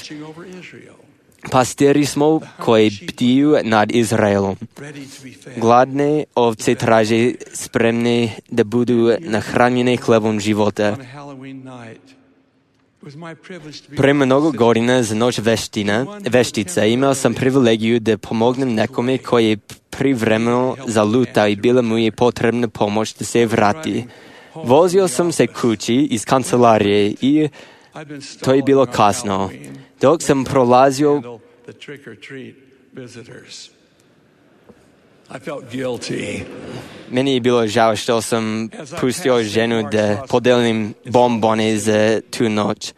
Pastiri smo koji bdiju nad Izraelom. Gladne ovce traže spremne da budu nahranjene hlebom života. Pre mnogo godina za noć veština, veštica imao sam privilegiju da pomognem nekome koji je privremeno zalutao i bila mu je potrebna pomoć da se vrati. Vozio sam se kući iz kancelarije i to je bilo kasno. Dok sam prolazio, meni je bilo žao što sam pustio ženu da podelim bombone za tu noć.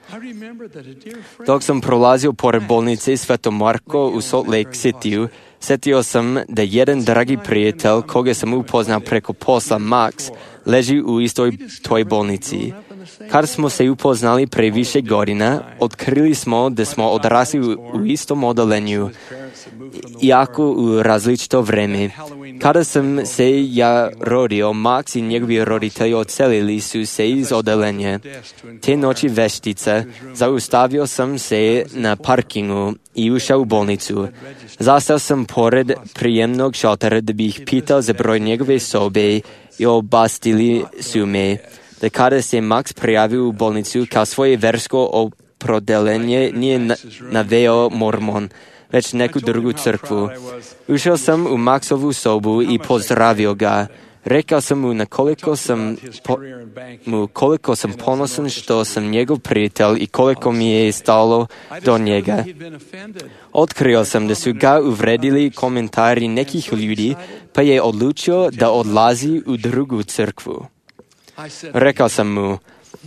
Dok sam prolazio pored bolnice Sveto Marko u Salt Lake Cityu, sjetio sam da jedan dragi prijatelj koga sam upoznao preko posla, Max, leži u istoj toj bolnici. Kad smo se upoznali pre više godina, otkrili smo da smo odrasli u, u istom odeljenju, iako u različito vreme. Kada sam se ja rodio, Max i njegovi roditelji odselili su se iz odeljenja. Te noći veštica zaustavio sam se na parkingu i ušao u bolnicu. Zastao sam pored prijemnog šaltera da bih pitao za broj njegove sobe i obastili su me da kada se Max prijavio u bolnicu kao svoje versko opredeljenje nije naveo Mormon, već neku drugu crkvu. Ušao sam u Maxovu sobu i pozdravio ga. Rekao sam mu na koliko sam, po, mu koliko sam ponosan što sam njegov prijatelj i koliko mi je stalo do njega. Otkrio sam da su ga uvredili komentari nekih ljudi, pa je odlučio da odlazi u drugu crkvu. Rekao sam mu,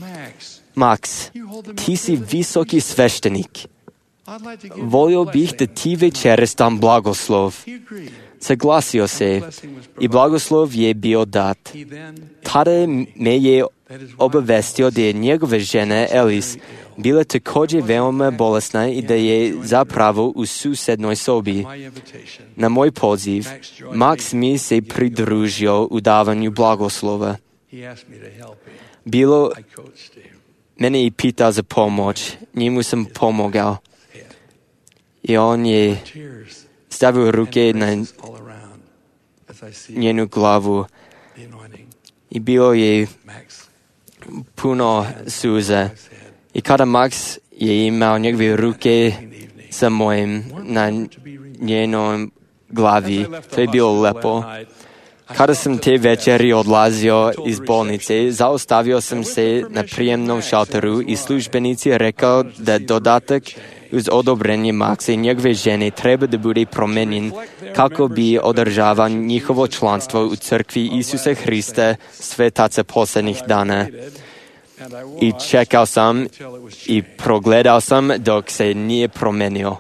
Max, ti si visoki sveštenik. Volio bih da ti večeras dam blagoslov. Saglasio se i blagoslov je bio dat. Tada me je obavestio da je njegova žena Alice bila također veoma bolesna i da je zapravo u susednoj sobi. Na moj poziv, Max mi se pridružio u davanju blagoslova. Bilo, mene je pitao za pomoć, njemu sam pomogao. I on je stavio ruke na njenu glavu i bilo je puno suza. I kada Max je imao njegove ruke sa mojim na njenom glavi. To je bilo lepo. Kada sam te večeri odlazio iz bolnice, zaustavio sam se na prijemnom šalteru i službenici je rekao da dodatak uz odobrenje Maksa i njegove žene treba da bude promenjen kako bi održava njihovo članstvo u crkvi Isusa Hrista svetaca posljednjih dana. I čekao sam i progledao sam dok se nije promenio.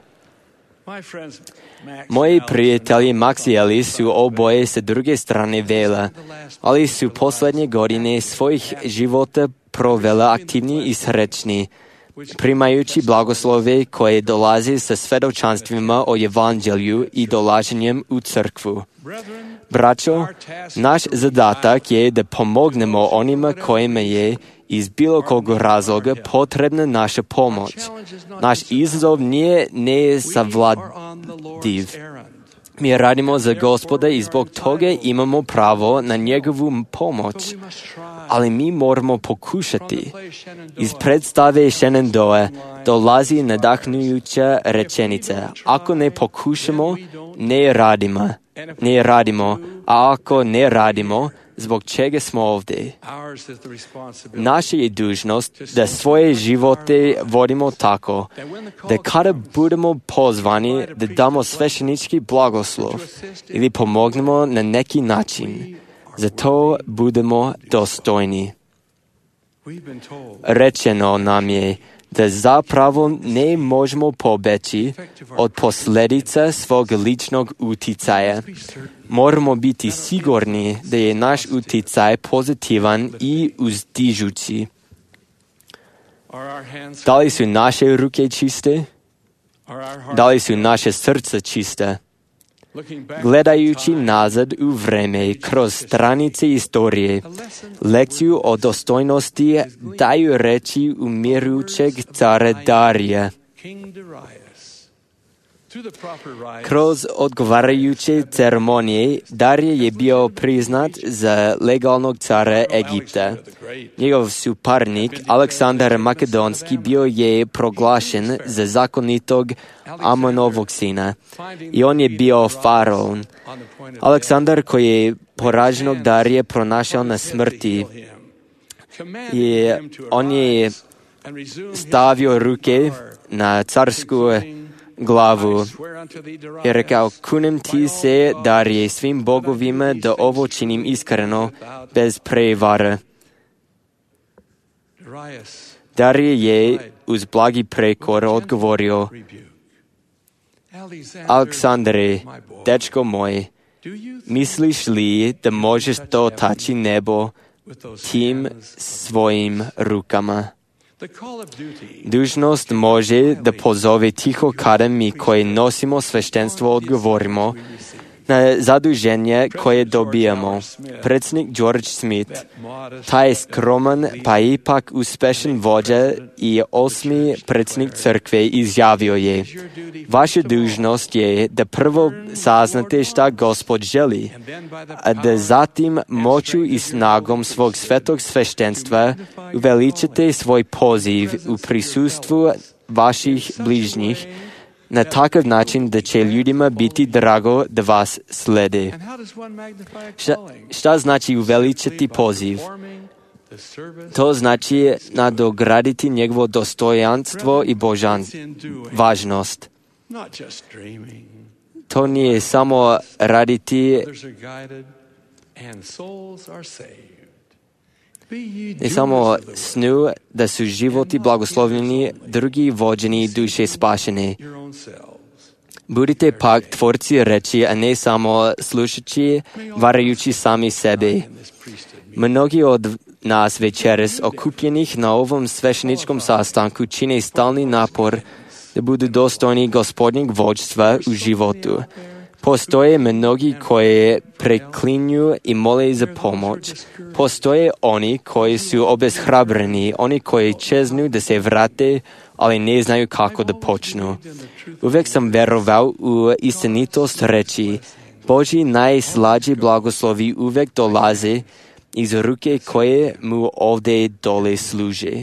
Moji prijatelji Max i Eli su oboje sa druge strane vela, ali su posljednje godine svojih života provela aktivni i srećni, primajući blagoslove koje dolaze sa svedočanstvima o evanđelju i dolaženjem u crkvu. Braćo, naš zadatak je da pomognemo onima kojima je iz bilo kog razloga potrebna naša pomoć. Naš izazov nije nesavladiv. Mi radimo za Gospoda i zbog toga imamo pravo na njegovu pomoć. Ali mi moramo pokušati. Iz predstave Shenandoah dolazi nadahnujuća rečenica. Ako ne pokušamo, ne radimo. Ne radimo. A ako ne radimo, zbog čega smo ovdje? Naša je dužnost da svoje živote vodimo tako, da kada budemo pozvani da damo sveštenički blagoslov ili pomognemo na neki način, za to budemo dostojni. Rečeno nam je da zapravo ne možemo pobeći od posljedica svog ličnog uticaja. Moramo biti sigurni da je naš uticaj pozitivan i uzdižući. Da li su naše ruke čiste? Da li su naše srca čiste? Gledajući nazad u vreme kroz stranice istorije, lekciju o dostojnosti daju reči umirućeg cara Darija. Kroz odgovarajuće ceremonije Darije je bio priznat za legalnog cara Egipta. Njegov suparnik Aleksandar Makedonski bio je proglašen za zakonitog Amonovog sina i on je bio faraon. Aleksandar, koji je poraženog Darije pronašao na smrti, je, on je stavio ruke na carsku glavu i rekao: kunem ti se, Darije, svim bogovima da ovo činim iskreno, bez prevara. Darije je uz blagi prekor odgovorio: Aleksandre, dečko moj, misliš li da možeš dotaći nebo tim svojim rukama? Dužnost može da pozove tiho kada mi koji nosimo sveštenstvo odgovorimo na zaduženje koje dobijamo. Predsjednik George Smith, taj skroman pa ipak uspešan vođa i osmi predsjednik crkve, izjavio je: vaša dužnost je da prvo saznate šta Gospod želi, a da zatim moću i snagom svog svetog sveštenstva uveličate svoj poziv u prisustvu vaših bližnjih na takav način da će ljudima biti drago da vas slede. Šta, šta znači uveličati poziv? To znači nadograditi njegovo dostojanstvo i božan važnost. To nije samo raditi ne samo snu da su životi blagoslovljeni, drugi vođeni i duše spašene. Budite pak tvorci reči, a ne samo slušači, varajući sami sebe. Mnogi od nas večeras okupljenih na ovom svešteničkom sastanku čine stalni napor da budu dostojni Gospodnjeg vođstva u životu. Postoje mnogi koji preklinju i mole za pomoć. Postoje oni koji su obeshrabreni, oni koji čeznu da se vrate, ali ne znaju kako da počnu. Uvijek sam verovao u istinitost reči: Božji najslađi blagoslovi uvijek dolaze iz ruke koje mu ovdje dole služe.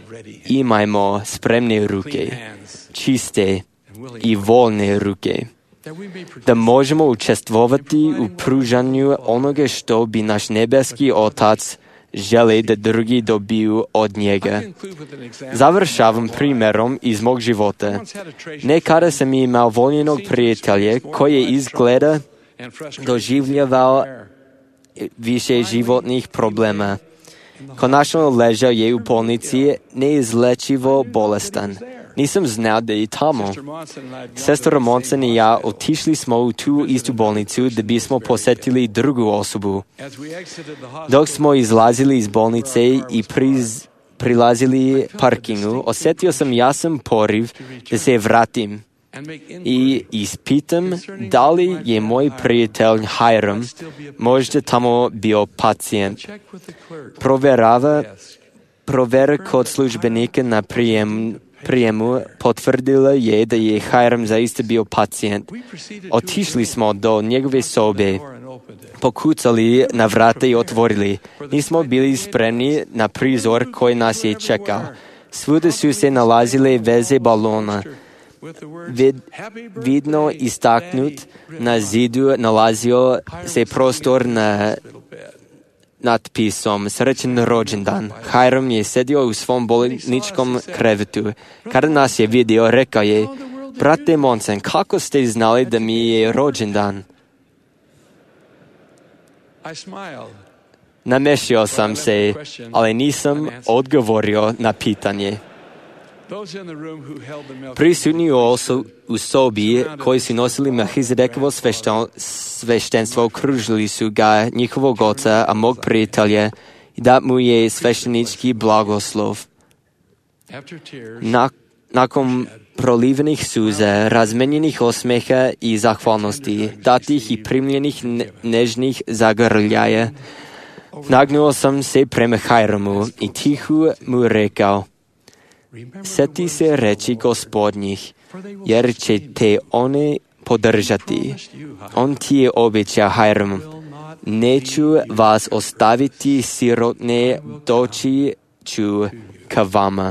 Imajmo spremne ruke, čiste i voljne ruke. da možemo učestvovati u pružanju onoga što bi naš nebeski Otac želi da drugi dobiju od njega. Završavam primjerom iz mog života. Nekada sam imao voljenog prijatelja koji je izgleda doživljavao više životnih problema. Konačno ležao je u bolnici neizlečivo bolestan. Nisam znao da je tamo. Sestra Monson i ja otišli smo u tu istu bolnicu da bismo posjetili drugu osobu. Dok smo izlazili iz bolnice i priz, prilazili parkingu, osjetio sam jasan poriv da se vratim i ispitam da li je moj prijatelj Hiram možda tamo bio pacijent. Provjerava, provjera kod službenika na prijem, prijemu potvrdila je da je Hiram zaista bio pacijent. Otišli smo do njegove sobe, pokucali na vrata i otvorili. Nismo bili spremni na prizor koji nas je čekao. Svuda su se nalazile veze balona. Vid, vidno istaknut na zidu nalazio se prostor na natpisom Srećan rođendan. Hiram je sedio u svom bolničkom krevetu. Kada nas je vidio, rekao je: brate Monson, kako ste znali da mi je rođendan? Namešio sam se, ali nisam odgovorio na pitanje. Prisutni u sobi koji su nosili Melhizedekovo sveštenstvo okružili su ga, njihovog oca, a mog prijatelja, i da mu je sveštenički blagoslov. Na, nakon prolivenih suza, razmenjenih osmeha i zahvalnosti, datih i primljenih ne, nežnih zagrljaja, nagnuo sam se prema Hiramu i tiho mu rekao: sjeti se reći Gospodnjih, jer će te one podržati. On ti je obećao, Hiram: neću vas ostaviti sirotne, doći ću ka vama.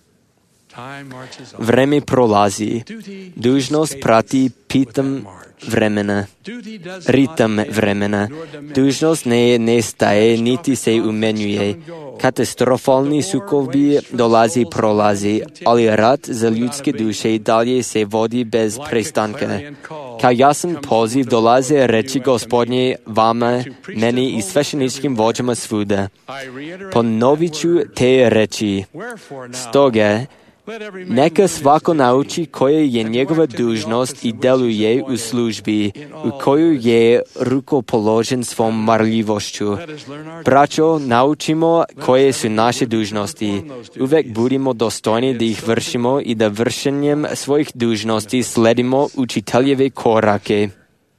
Vreme prolazi. Dužnost prati pitam vremena, ritam vremena. Dužnost ne nestaje, niti se umenjuje. Katastrofalni sukobi dolazi i prolazi, ali rat za ljudske duše i dalje se vodi bez prestanka. Kao jasan poziv dolaze reči Gospodnje vama, meni i svešteničkim vođama svuda. Ponovit ću te reči. Stoga, neka svako nauči koja je njegova dužnost i deluje u službi, u koju je rukopoložen svom marljivošću. Braćo, naučimo koje su naše dužnosti. Uvek budimo dostojni da ih vršimo i da vršenjem svojih dužnosti sledimo učiteljeve korake.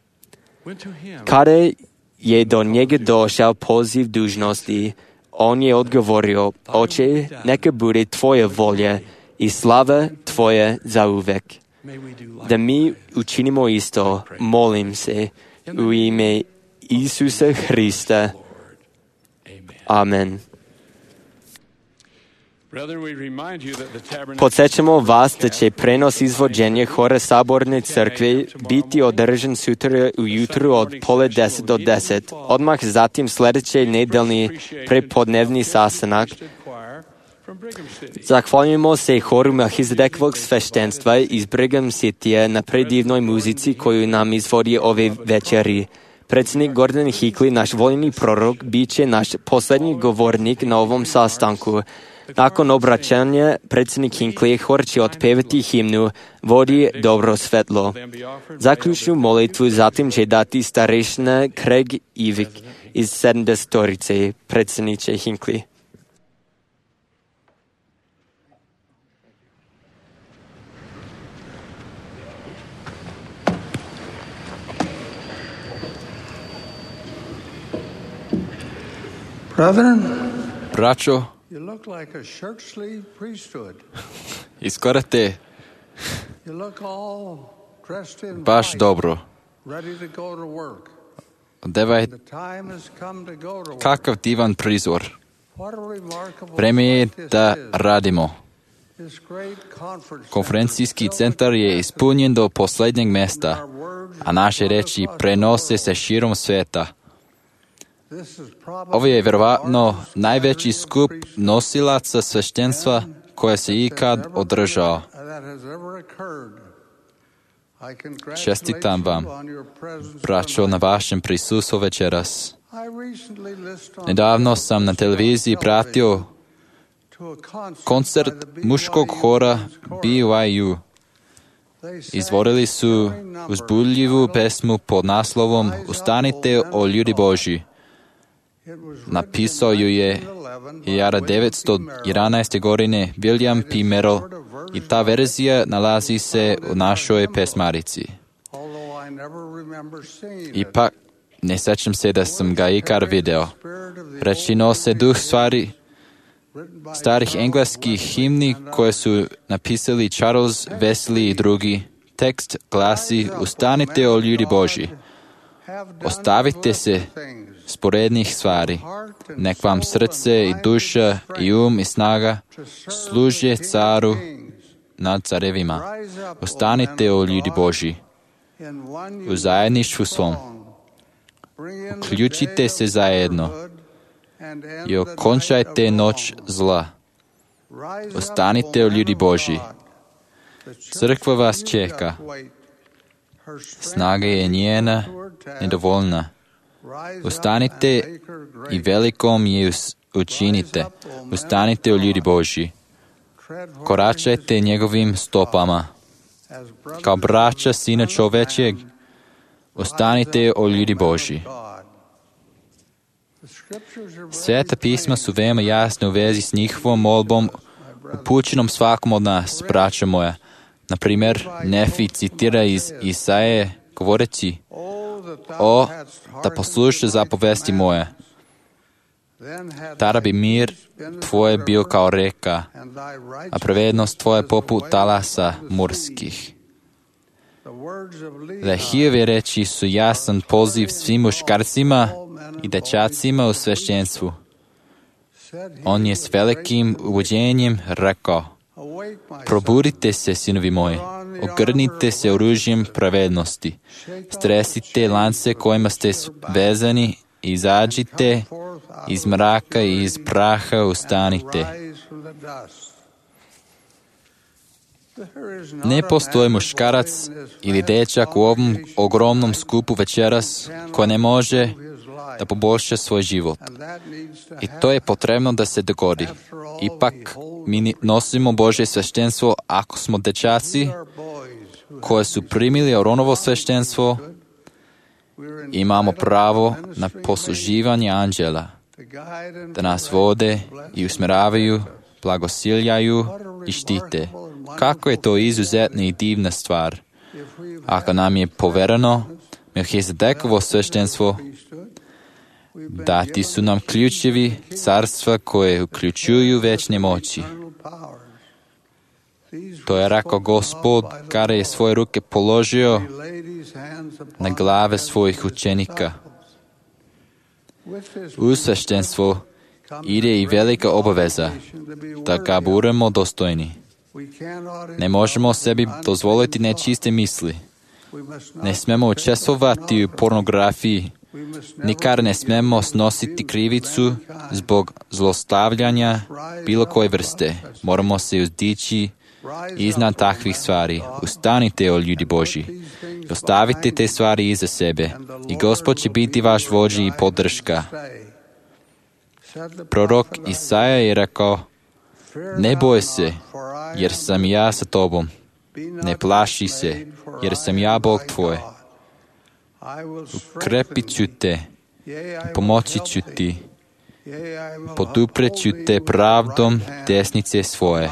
Kada je do njega došao poziv dužnosti, on je odgovorio: Oče, neka bude tvoja volja i slava tvoja zauvek. Da mi učinimo isto, molim se, u ime Isusa Hrista. Amen. Podsjećamo vas da će prenos izvođenja hora Saborne crkve biti održan sutra ujutru od pola deset do deset. Odmah zatim sljedeći nedeljni prepodnevni sastanak. Zahvaljujemo se horu Melhizedekovog sveštenstva iz Brigham Citya na predivnoj muzici koju nam izvodi ove večeri. Predsjednik Gordon Hinckley, naš voljeni prorok, bit će naš posljednji govornik na ovom sastanku. Nakon obraćanja, predsjednik Hinckley hor će otpevati himnu Vodi dobro svetlo. Zaključnu molitvu zatim će dati starešina Craig Ivik iz sedamdesetorice, predsjedniče Hinckley. Brethren, Braćo, you look like a shirt sleeve priesthood. iskorate You look all dressed in baš white, dobro. ready to go to work. Devaj, The time has come to go to work. kakav divan prizor. What a remarkable Vreme je sight this da is. radimo. Konferencijski centar je ispunjen do posljednjeg mjesta, a naše reči prenose se širom svijeta. Ovo je vjerovatno najveći skup nosilaca sveštenstva koje se ikad održao. Čestitam vam, braćo, na vašem prisustvu večeras. Nedavno sam na televiziji pratio koncert muškog hora B Y U. Izvodili su uzbudljivu pesmu pod naslovom Ustanite, o ljudi Božji. Napisao ju je hiljadu devetsto jedanaeste. godine William P. Merrill i ta verzija nalazi se u našoj pesmarici. Ipak, ne sjećam se da sam ga ikad video. Reči nose duh stvari starih engleskih himni koje su napisali Charles Wesley i drugi. Tekst glasi: Ustanite, o ljudi Božji. Ostavite se sporednih stvari. Nek vam srce i duša i um i snaga služe caru nad carevima. Ustanite, o ljudi Božji. U zajedništvu svom. Uključite se zajedno i okončajte noć zla. Ustanite, o ljudi Božji. Crkva vas čeka. Snaga je njena nedovoljna. Ustanite i velikom je učinite. Ustanite, o ljudi Božji. Koračajte njegovim stopama. Kao braća Sina čovečeg, ustanite, o ljudi Božji. Sveta pisma su veoma jasne u vezi s njihovom molbom upućenom svakom od nas, braća moja. Na primjer, Nefi citira iz Isaije govoreći: O, da posluša zapovesti moje. Tada bi mir tvoje bio kao reka, a pravednost tvoje poput talasa morskih. Lehijeve reči su jasan poziv svim muškarcima i dečacima u sveštenstvu. On je s velikim uvođenjem rekao: Probudite se, sinovi moji, ogrnite se oružjem pravednosti, stresite lance kojima ste vezani, izađite iz mraka i iz praha ustanite. Ne postoji muškarac ili dečak u ovom ogromnom skupu večeras koji ne može da poboljša svoj život. I to je potrebno da se dogodi. Ipak, mi nosimo Božje sveštenstvo ako smo dečaci koje su primili Aronovo sveštenstvo. Imamo pravo na posluživanje anđela, da nas vode i usmjeravaju, blagosiljaju i štite. Kako je to izuzetna i divna stvar. Ako nam je povereno Melhizedekovo sveštenstvo, dati su nam ključevi carstva koje uključuju večne moći. To je rekao Gospod kada je svoje ruke položio na glave svojih učenika. U sveštenstvo ide i velika obaveza da ga budemo dostojni. Ne možemo sebi dozvoliti nečiste misli. Ne smemo učestvovati u pornografiji. Nikad ne smemo snositi krivicu zbog zlostavljanja bilo koje vrste. Moramo se uzdići iznad takvih stvari. Ustanite, o ljudi Božji. Ostavite te stvari iza sebe. I Gospod će biti vaš vođa i podrška. Prorok Isaija je rekao: Ne boj se, jer sam ja sa tobom. Ne plaši se, jer sam ja Bog tvoj. Ukrepit ću te, pomoći ću ti, podupret ću te pravdom desnice svoje.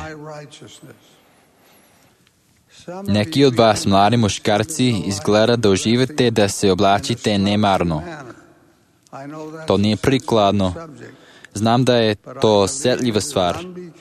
Neki od vas, mladi muškarci, izgleda da uživate da se oblačite nemarno. To nije prikladno. Znam da je to osjetljiva stvar.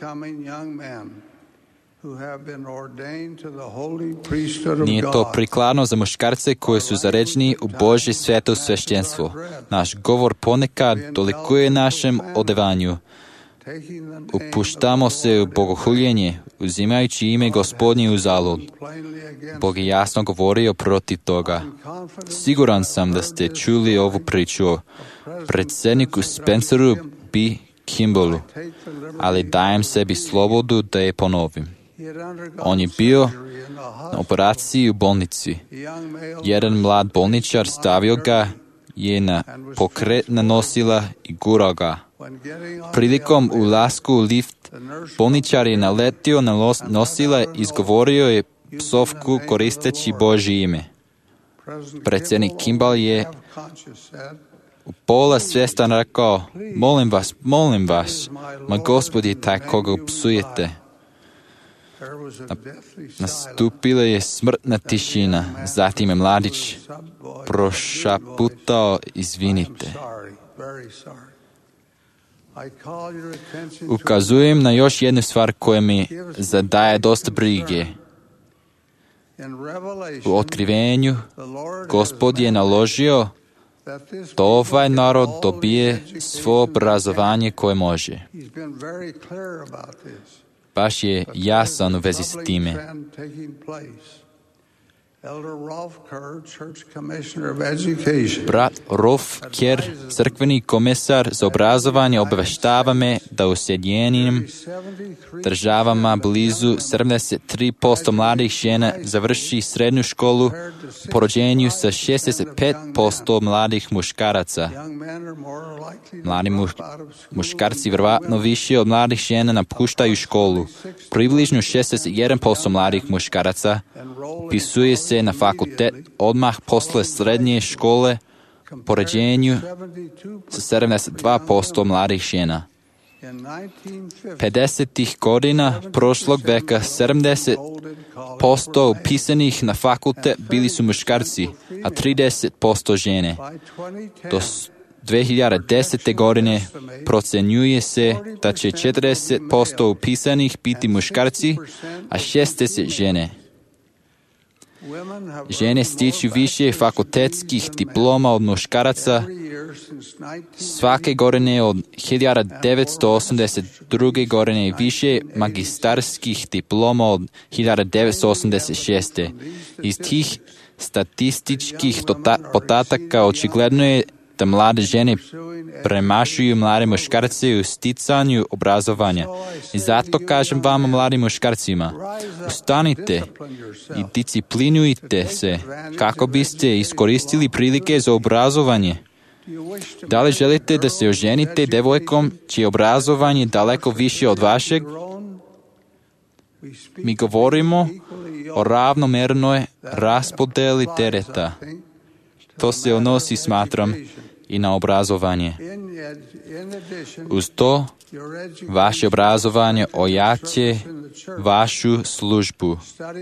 Nije to prikladno za muškarce koji su zaređeni u Božje sveto sveštenstvo. Naš govor ponekad dolikuje našem odevanju. upuštamo se u bogohuljenje, uzimajući ime Gospodnje uzalud. Bog je jasno govorio protiv toga. Siguran sam da ste čuli ovu priču o predsjedniku Spenceru B. Kimballu, ali dajem sebi slobodu da je ponovim. On je bio na operaciji u bolnici. Jedan mlad bolničar stavio ga je na pokretna nosila i gurao ga. Prilikom ulasku u lift, bolničar je naletio na nosila i izgovorio je psovku koristeći Božje ime. Predsjednik Kimball je u pola svjestan rekao, molim vas, molim vas, ma Gospod je taj koga psujete. Nastupila je smrtna tišina, zatim je mladić prošaputao, izvinite. Ukazujem na još jednu stvar koja mi zadaje dosta brige. U otkrivenju Gospod je naložio da ovaj narod dobije svo obrazovanje koje može. Baš je jasan u vezi s time. Brat Rolf Kerr, crkveni komisar za obrazovanje, obavještava me da u Sjedinjenim državama blizu sedamdeset tri posto mladih žena završi srednju školu u poređenju sa šezdeset pet posto mladih muškaraca. Mladi mu, muškarci vjerovatno više od mladih žena napuštaju školu. Približno šezdeset jedan posto mladih muškaraca upisuje se na fakultet odmah posle srednje škole u poređenju sa sedamdeset dva posto mladih žena. pedesetih godina prošlog veka sedamdeset posto upisanih na fakultet bili su muškarci, a trideset posto žene. Do dve hiljade desete godine procenjuje se da će četrdeset posto upisanih biti muškarci, a šezdeset žene. Žene stiču više fakultetskih diploma od muškaraca svake godine od hiljadu devetsto osamdeset druge godine i više magistarskih diploma od hiljadu devetsto osamdeset šeste. Iz tih statističkih podataka očigledno je da mlade žene premašuju mlade muškarce u sticanju obrazovanja. I zato kažem vama, mladim muškarcima, ustanite i disciplinujte se kako biste iskoristili prilike za obrazovanje. Da li želite da se oženite devojkom čije je obrazovanje daleko više od vašeg? Mi govorimo o ravnomernoj raspodeli tereta. To se odnosi, smatram, i na obrazovanje. Uz to, vaše obrazovanje ojače vašu službu.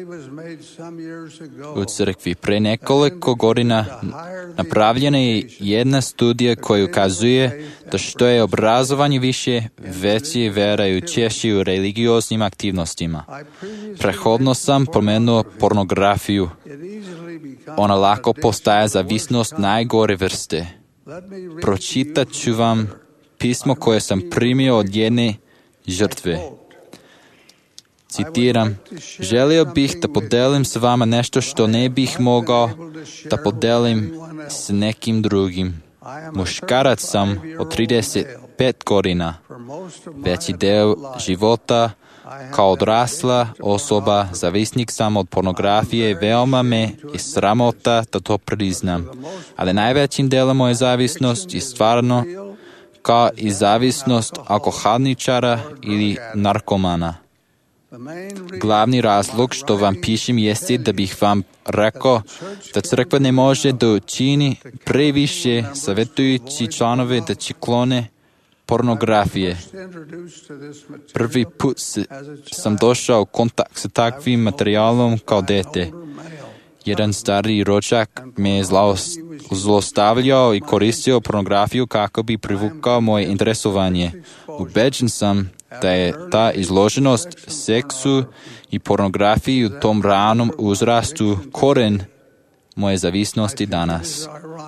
U crkvi pre nekoliko godina napravljena je jedna studija koja ukazuje da što je obrazovanje više, veće vera i učešće u religioznim aktivnostima. Prethodno sam pomenuo pornografiju. Ona lako postaje zavisnost najgore vrste. Pročitat ću vam pismo koje sam primio od jedne žrtve. Citiram, želio bih da podelim s vama nešto što ne bih mogao da podelim s nekim drugim. Muškarac sam od trideset pet godina. Veći deo života kao odrasla osoba, zavisnik sam od pornografije, veoma me i sramota da to priznam. Ali najvećim delom moje zavisnost je stvarno kao i zavisnost alkoholničara ili narkomana. Glavni razlog što vam pišem jeste da bih vam rekao da crkva ne može da učini previše savjetujući članove da će klone pornografije. Prvi put sam došao u kontakt sa takvim materijalom kao dete. Jedan stari rođak me je zlostavljao i koristio pornografiju kako bi privukao moje interesovanje. Ubeđen sam da je ta izloženost seksu i pornografiji u tom ranom uzrastu koren moje zavisnosti danas.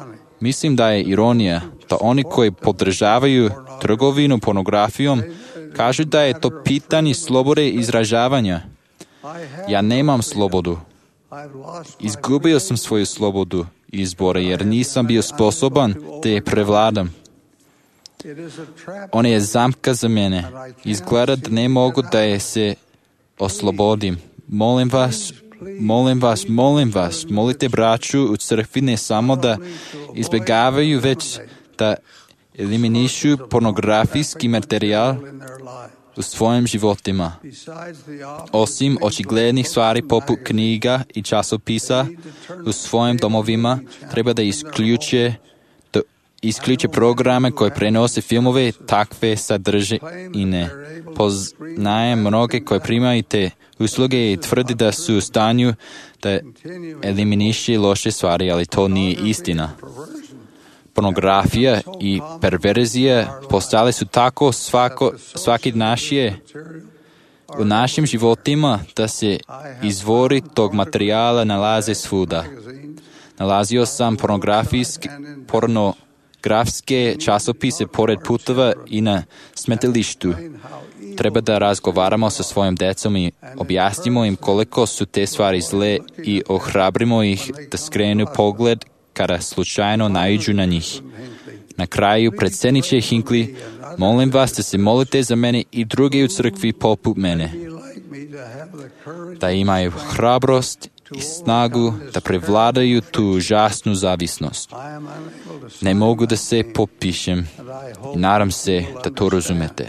Mislim da je ironija da oni koji podržavaju trgovinu pornografijom kažu da je to pitanje slobode izražavanja. Ja nemam slobodu. Izgubio sam svoju slobodu izbora jer nisam bio sposoban da je prevladam. Ona je zamka za mene. Izgleda da ne mogu da je se oslobodim. Molim vas, molim vas, molim vas, molite braću u crkvi ne samo da izbjegavaju, već da eliminišu pornografijski materijal u svojim životima. Osim očiglednih stvari poput knjiga i časopisa u svojim domovima, treba da isključe da isključe programe koje prenose filmove takve sadržine. Poznajem mnoge koje primaju te usluge i tvrdi da su u stanju da eliminiše loše stvari, ali to nije istina. Pornografija i perverzija postale su tako svako, svaki naše u našim životima da se izvori tog materijala nalaze svuda. Nalazio sam pornografijske, pornografske časopise pored puteva i na smetalištu. Treba da razgovaramo sa svojim decom i objasnimo im koliko su te stvari zle i ohrabrimo ih da skrenu pogled kada slučajno naiđu na njih. Na kraju, predsjedniče Hinckley, molim vas da se molite za mene i druge u crkvi poput mene, da imaju hrabrost i snagu da prevladaju tu užasnu zavisnost. Ne mogu da se popišem i nadam se da to razumete.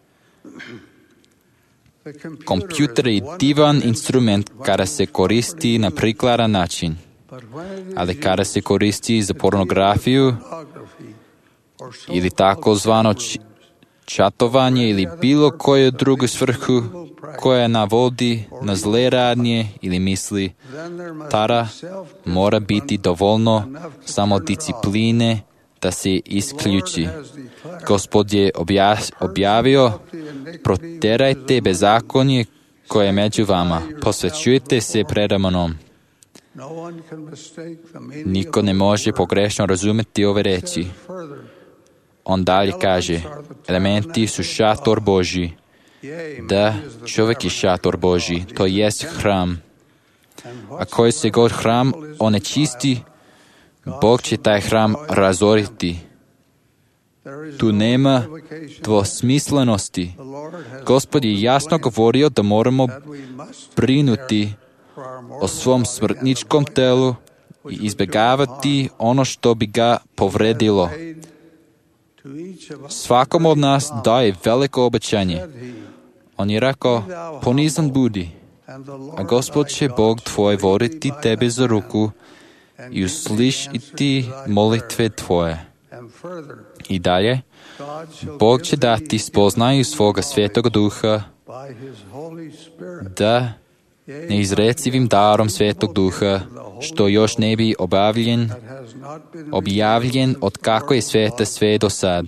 Kompjuter je divan instrument kada se koristi na prikladan način, ali kada se koristi za pornografiju ili takozvano čatovanje ili bilo koju drugu svrhu koja navodi na zle radnje ili misli, tada mora biti dovoljno samo discipline da se isključi. Gospod je objavio, proterajte bezakonje koje je među vama, posvećujte se predamanom. Niko ne može pogrešno razumjeti ove reči. On dalje kaže, elementi su šator Božji. Da, čovjek je šator Božji, to jest hram. A koji se god hram onečisti, Bog će taj hram razoriti. Tu nema dvosmislenosti. Gospod je jasno govorio da moramo brinuti o svom smrtničkom telu i izbjegavati ono što bi ga povredilo. Svakom od nas daje veliko obećanje. On je rekao, ponizan budi, a Gospod će Bog tvoj voditi tebe za ruku i uslišiti molitve tvoje. I dalje, Bog će dati spoznaju svoga Svetog Duha da neizrecivim darom Svetog Duha, što još ne bi obavljen, objavljen od kako je sveta sve do sad.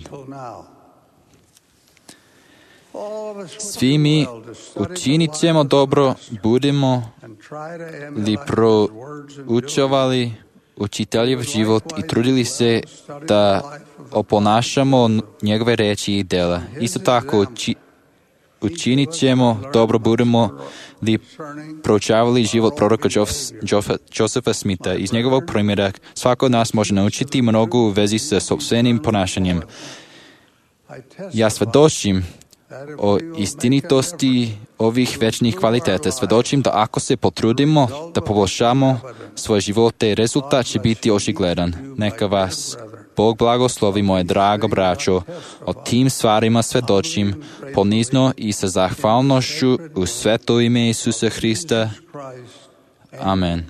Svi mi učinit ćemo dobro, budemo li proučavali učiteljev život i trudili se da oponašamo njegove reči i dela. Isto tako uči, učinit ćemo dobro, budemo li proučavali život proroka Josepha Smitha. Iz njegovog primjera svako od nas može naučiti mnogo u vezi sa sopstvenim ponašanjem. Ja svedočim o istinitosti ovih večnih kvaliteta. Svedočim da ako se potrudimo da poboljšamo svoje živote, rezultat će biti očigledan. Neka vas Bog blagoslovi, moje drago braćo. O tim stvarima svedočim ponizno i sa zahvalnošću u sveto ime Isusa Hrista. Amen.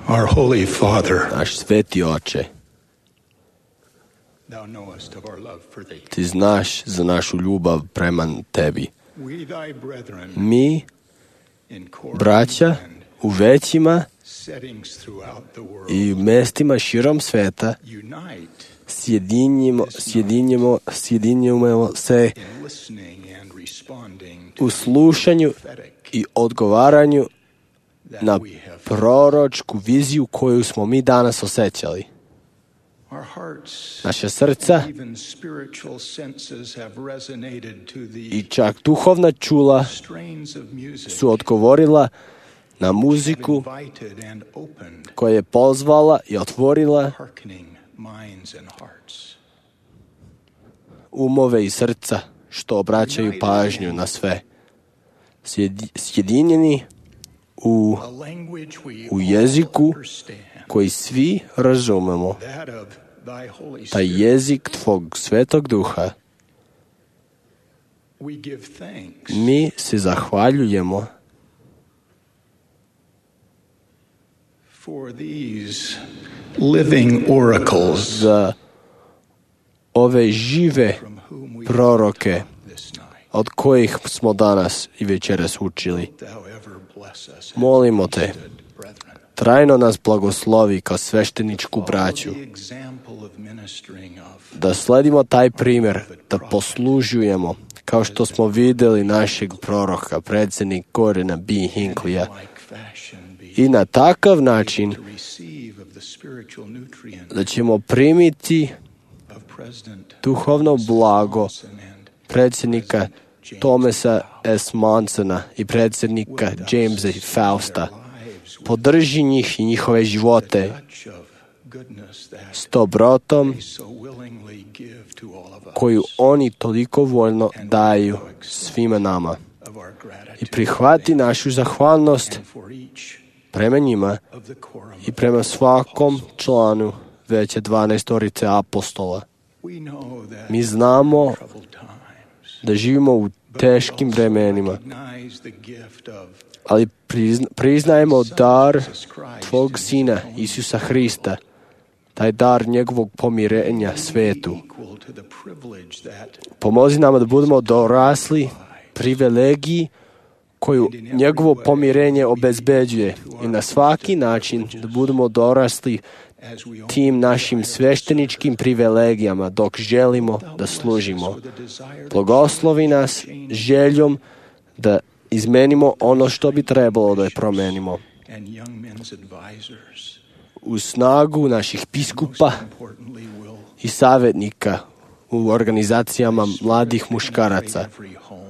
Our Holy Father, Naš sveti oče, thou knowest of our love for thee. ti znaš za našu ljubav prema tebi. We, thy brethren, Mi, in Corinth braća, and u većima settings throughout the world, i mestima širom sveta unite sjedinjimo, sjedinjimo, sjedinjujemo se in listening and responding to u slušanju prophetic i odgovaranju that na we have. proročku viziju koju smo mi danas osjećali. Our hearts, Naša srca even spiritual senses have resonated to i the čak duhovna čula strains of music su odgovorila na have muziku invited and opened koja je pozvala i otvorila hearkening minds and hearts. umove i srca što obraćaju pažnju na sve. Sjedi- Sjedinjeni u, A language we u all jeziku understand, koji svi razumemo, that of thy Holy taj Spirit. jezik tvog svetog duha. We give thanks Mi se zahvaljujemo for these living oracles za ove žive from whom we proroke taught this night. od kojih smo danas i večeras učili. Thou ever bless us as Molimo te, priesthood brethren. trajno nas blagoslovi kao svešteničku braću, Follow the example of ministering of da sledimo taj primjer, da poslužujemo, kao što smo vidjeli našeg proroka, predsjednik Gorena B. Hinklija, like fashion be i na takav način to receive of the spiritual nutrient da ćemo primiti of President duhovno blago Monson and predsjednika James Thomasa S. Monsona i predsjednika Jamesa i Fausta. Podrži njih i njihove živote touch of goodness that s dobrotom they so willingly give to all of us koju oni toliko voljno daju svima nama. of our I gratitude prihvati našu zahvalnost and for each prema njima of the quorum. i prema svakom članu veće dvanaestorice apostola. We know that Mi znamo troubled times da živimo u teškim vremenima, recognize the gift of ali prizna, priznajemo dar tvog Sina Isusa Hrista, taj dar njegovog pomirenja svetu. equal to the privilege that Pomozi nama da budemo dorasli privilegiji koju njegovo pomirenje obezbeđuje i na svaki način da budemo dorasli as we tim našim svešteničkim privilegijama dok želimo da služimo. Blagoslovi nas željom da izmenimo ono što bi trebalo da je promenimo. and young men's advisors U snagu naših biskupa importantly will i savjetnika u organizacijama mladih muškaraca. every home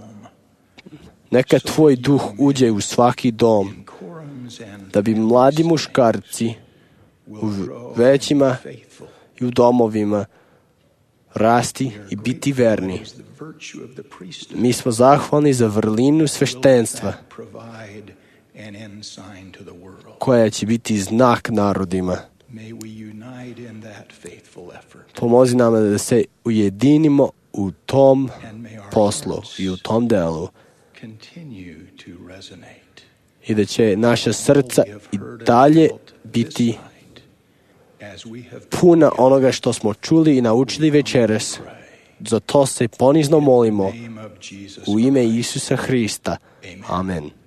Neka tvoj duh uđe u svaki dom, quorums and da bi mladi muškarci u većima faithful i u domovima rasti i biti verni. is the virtue of the priesthood Mi smo zahvalni za vrlinu sveštenstva that provide an ensign to the world. koja će biti znak narodima. May we unite in that faithful effort Pomozi nama da se ujedinimo u tom and may our poslu hearts i u tom delu continue to resonate. i da će naša srca We have i heard and dalje felt this biti night as we have puna onoga što smo čuli i naučili večeras. Za to se ponizno molimo name of Jesus u ime Isusa Hrista. Amen.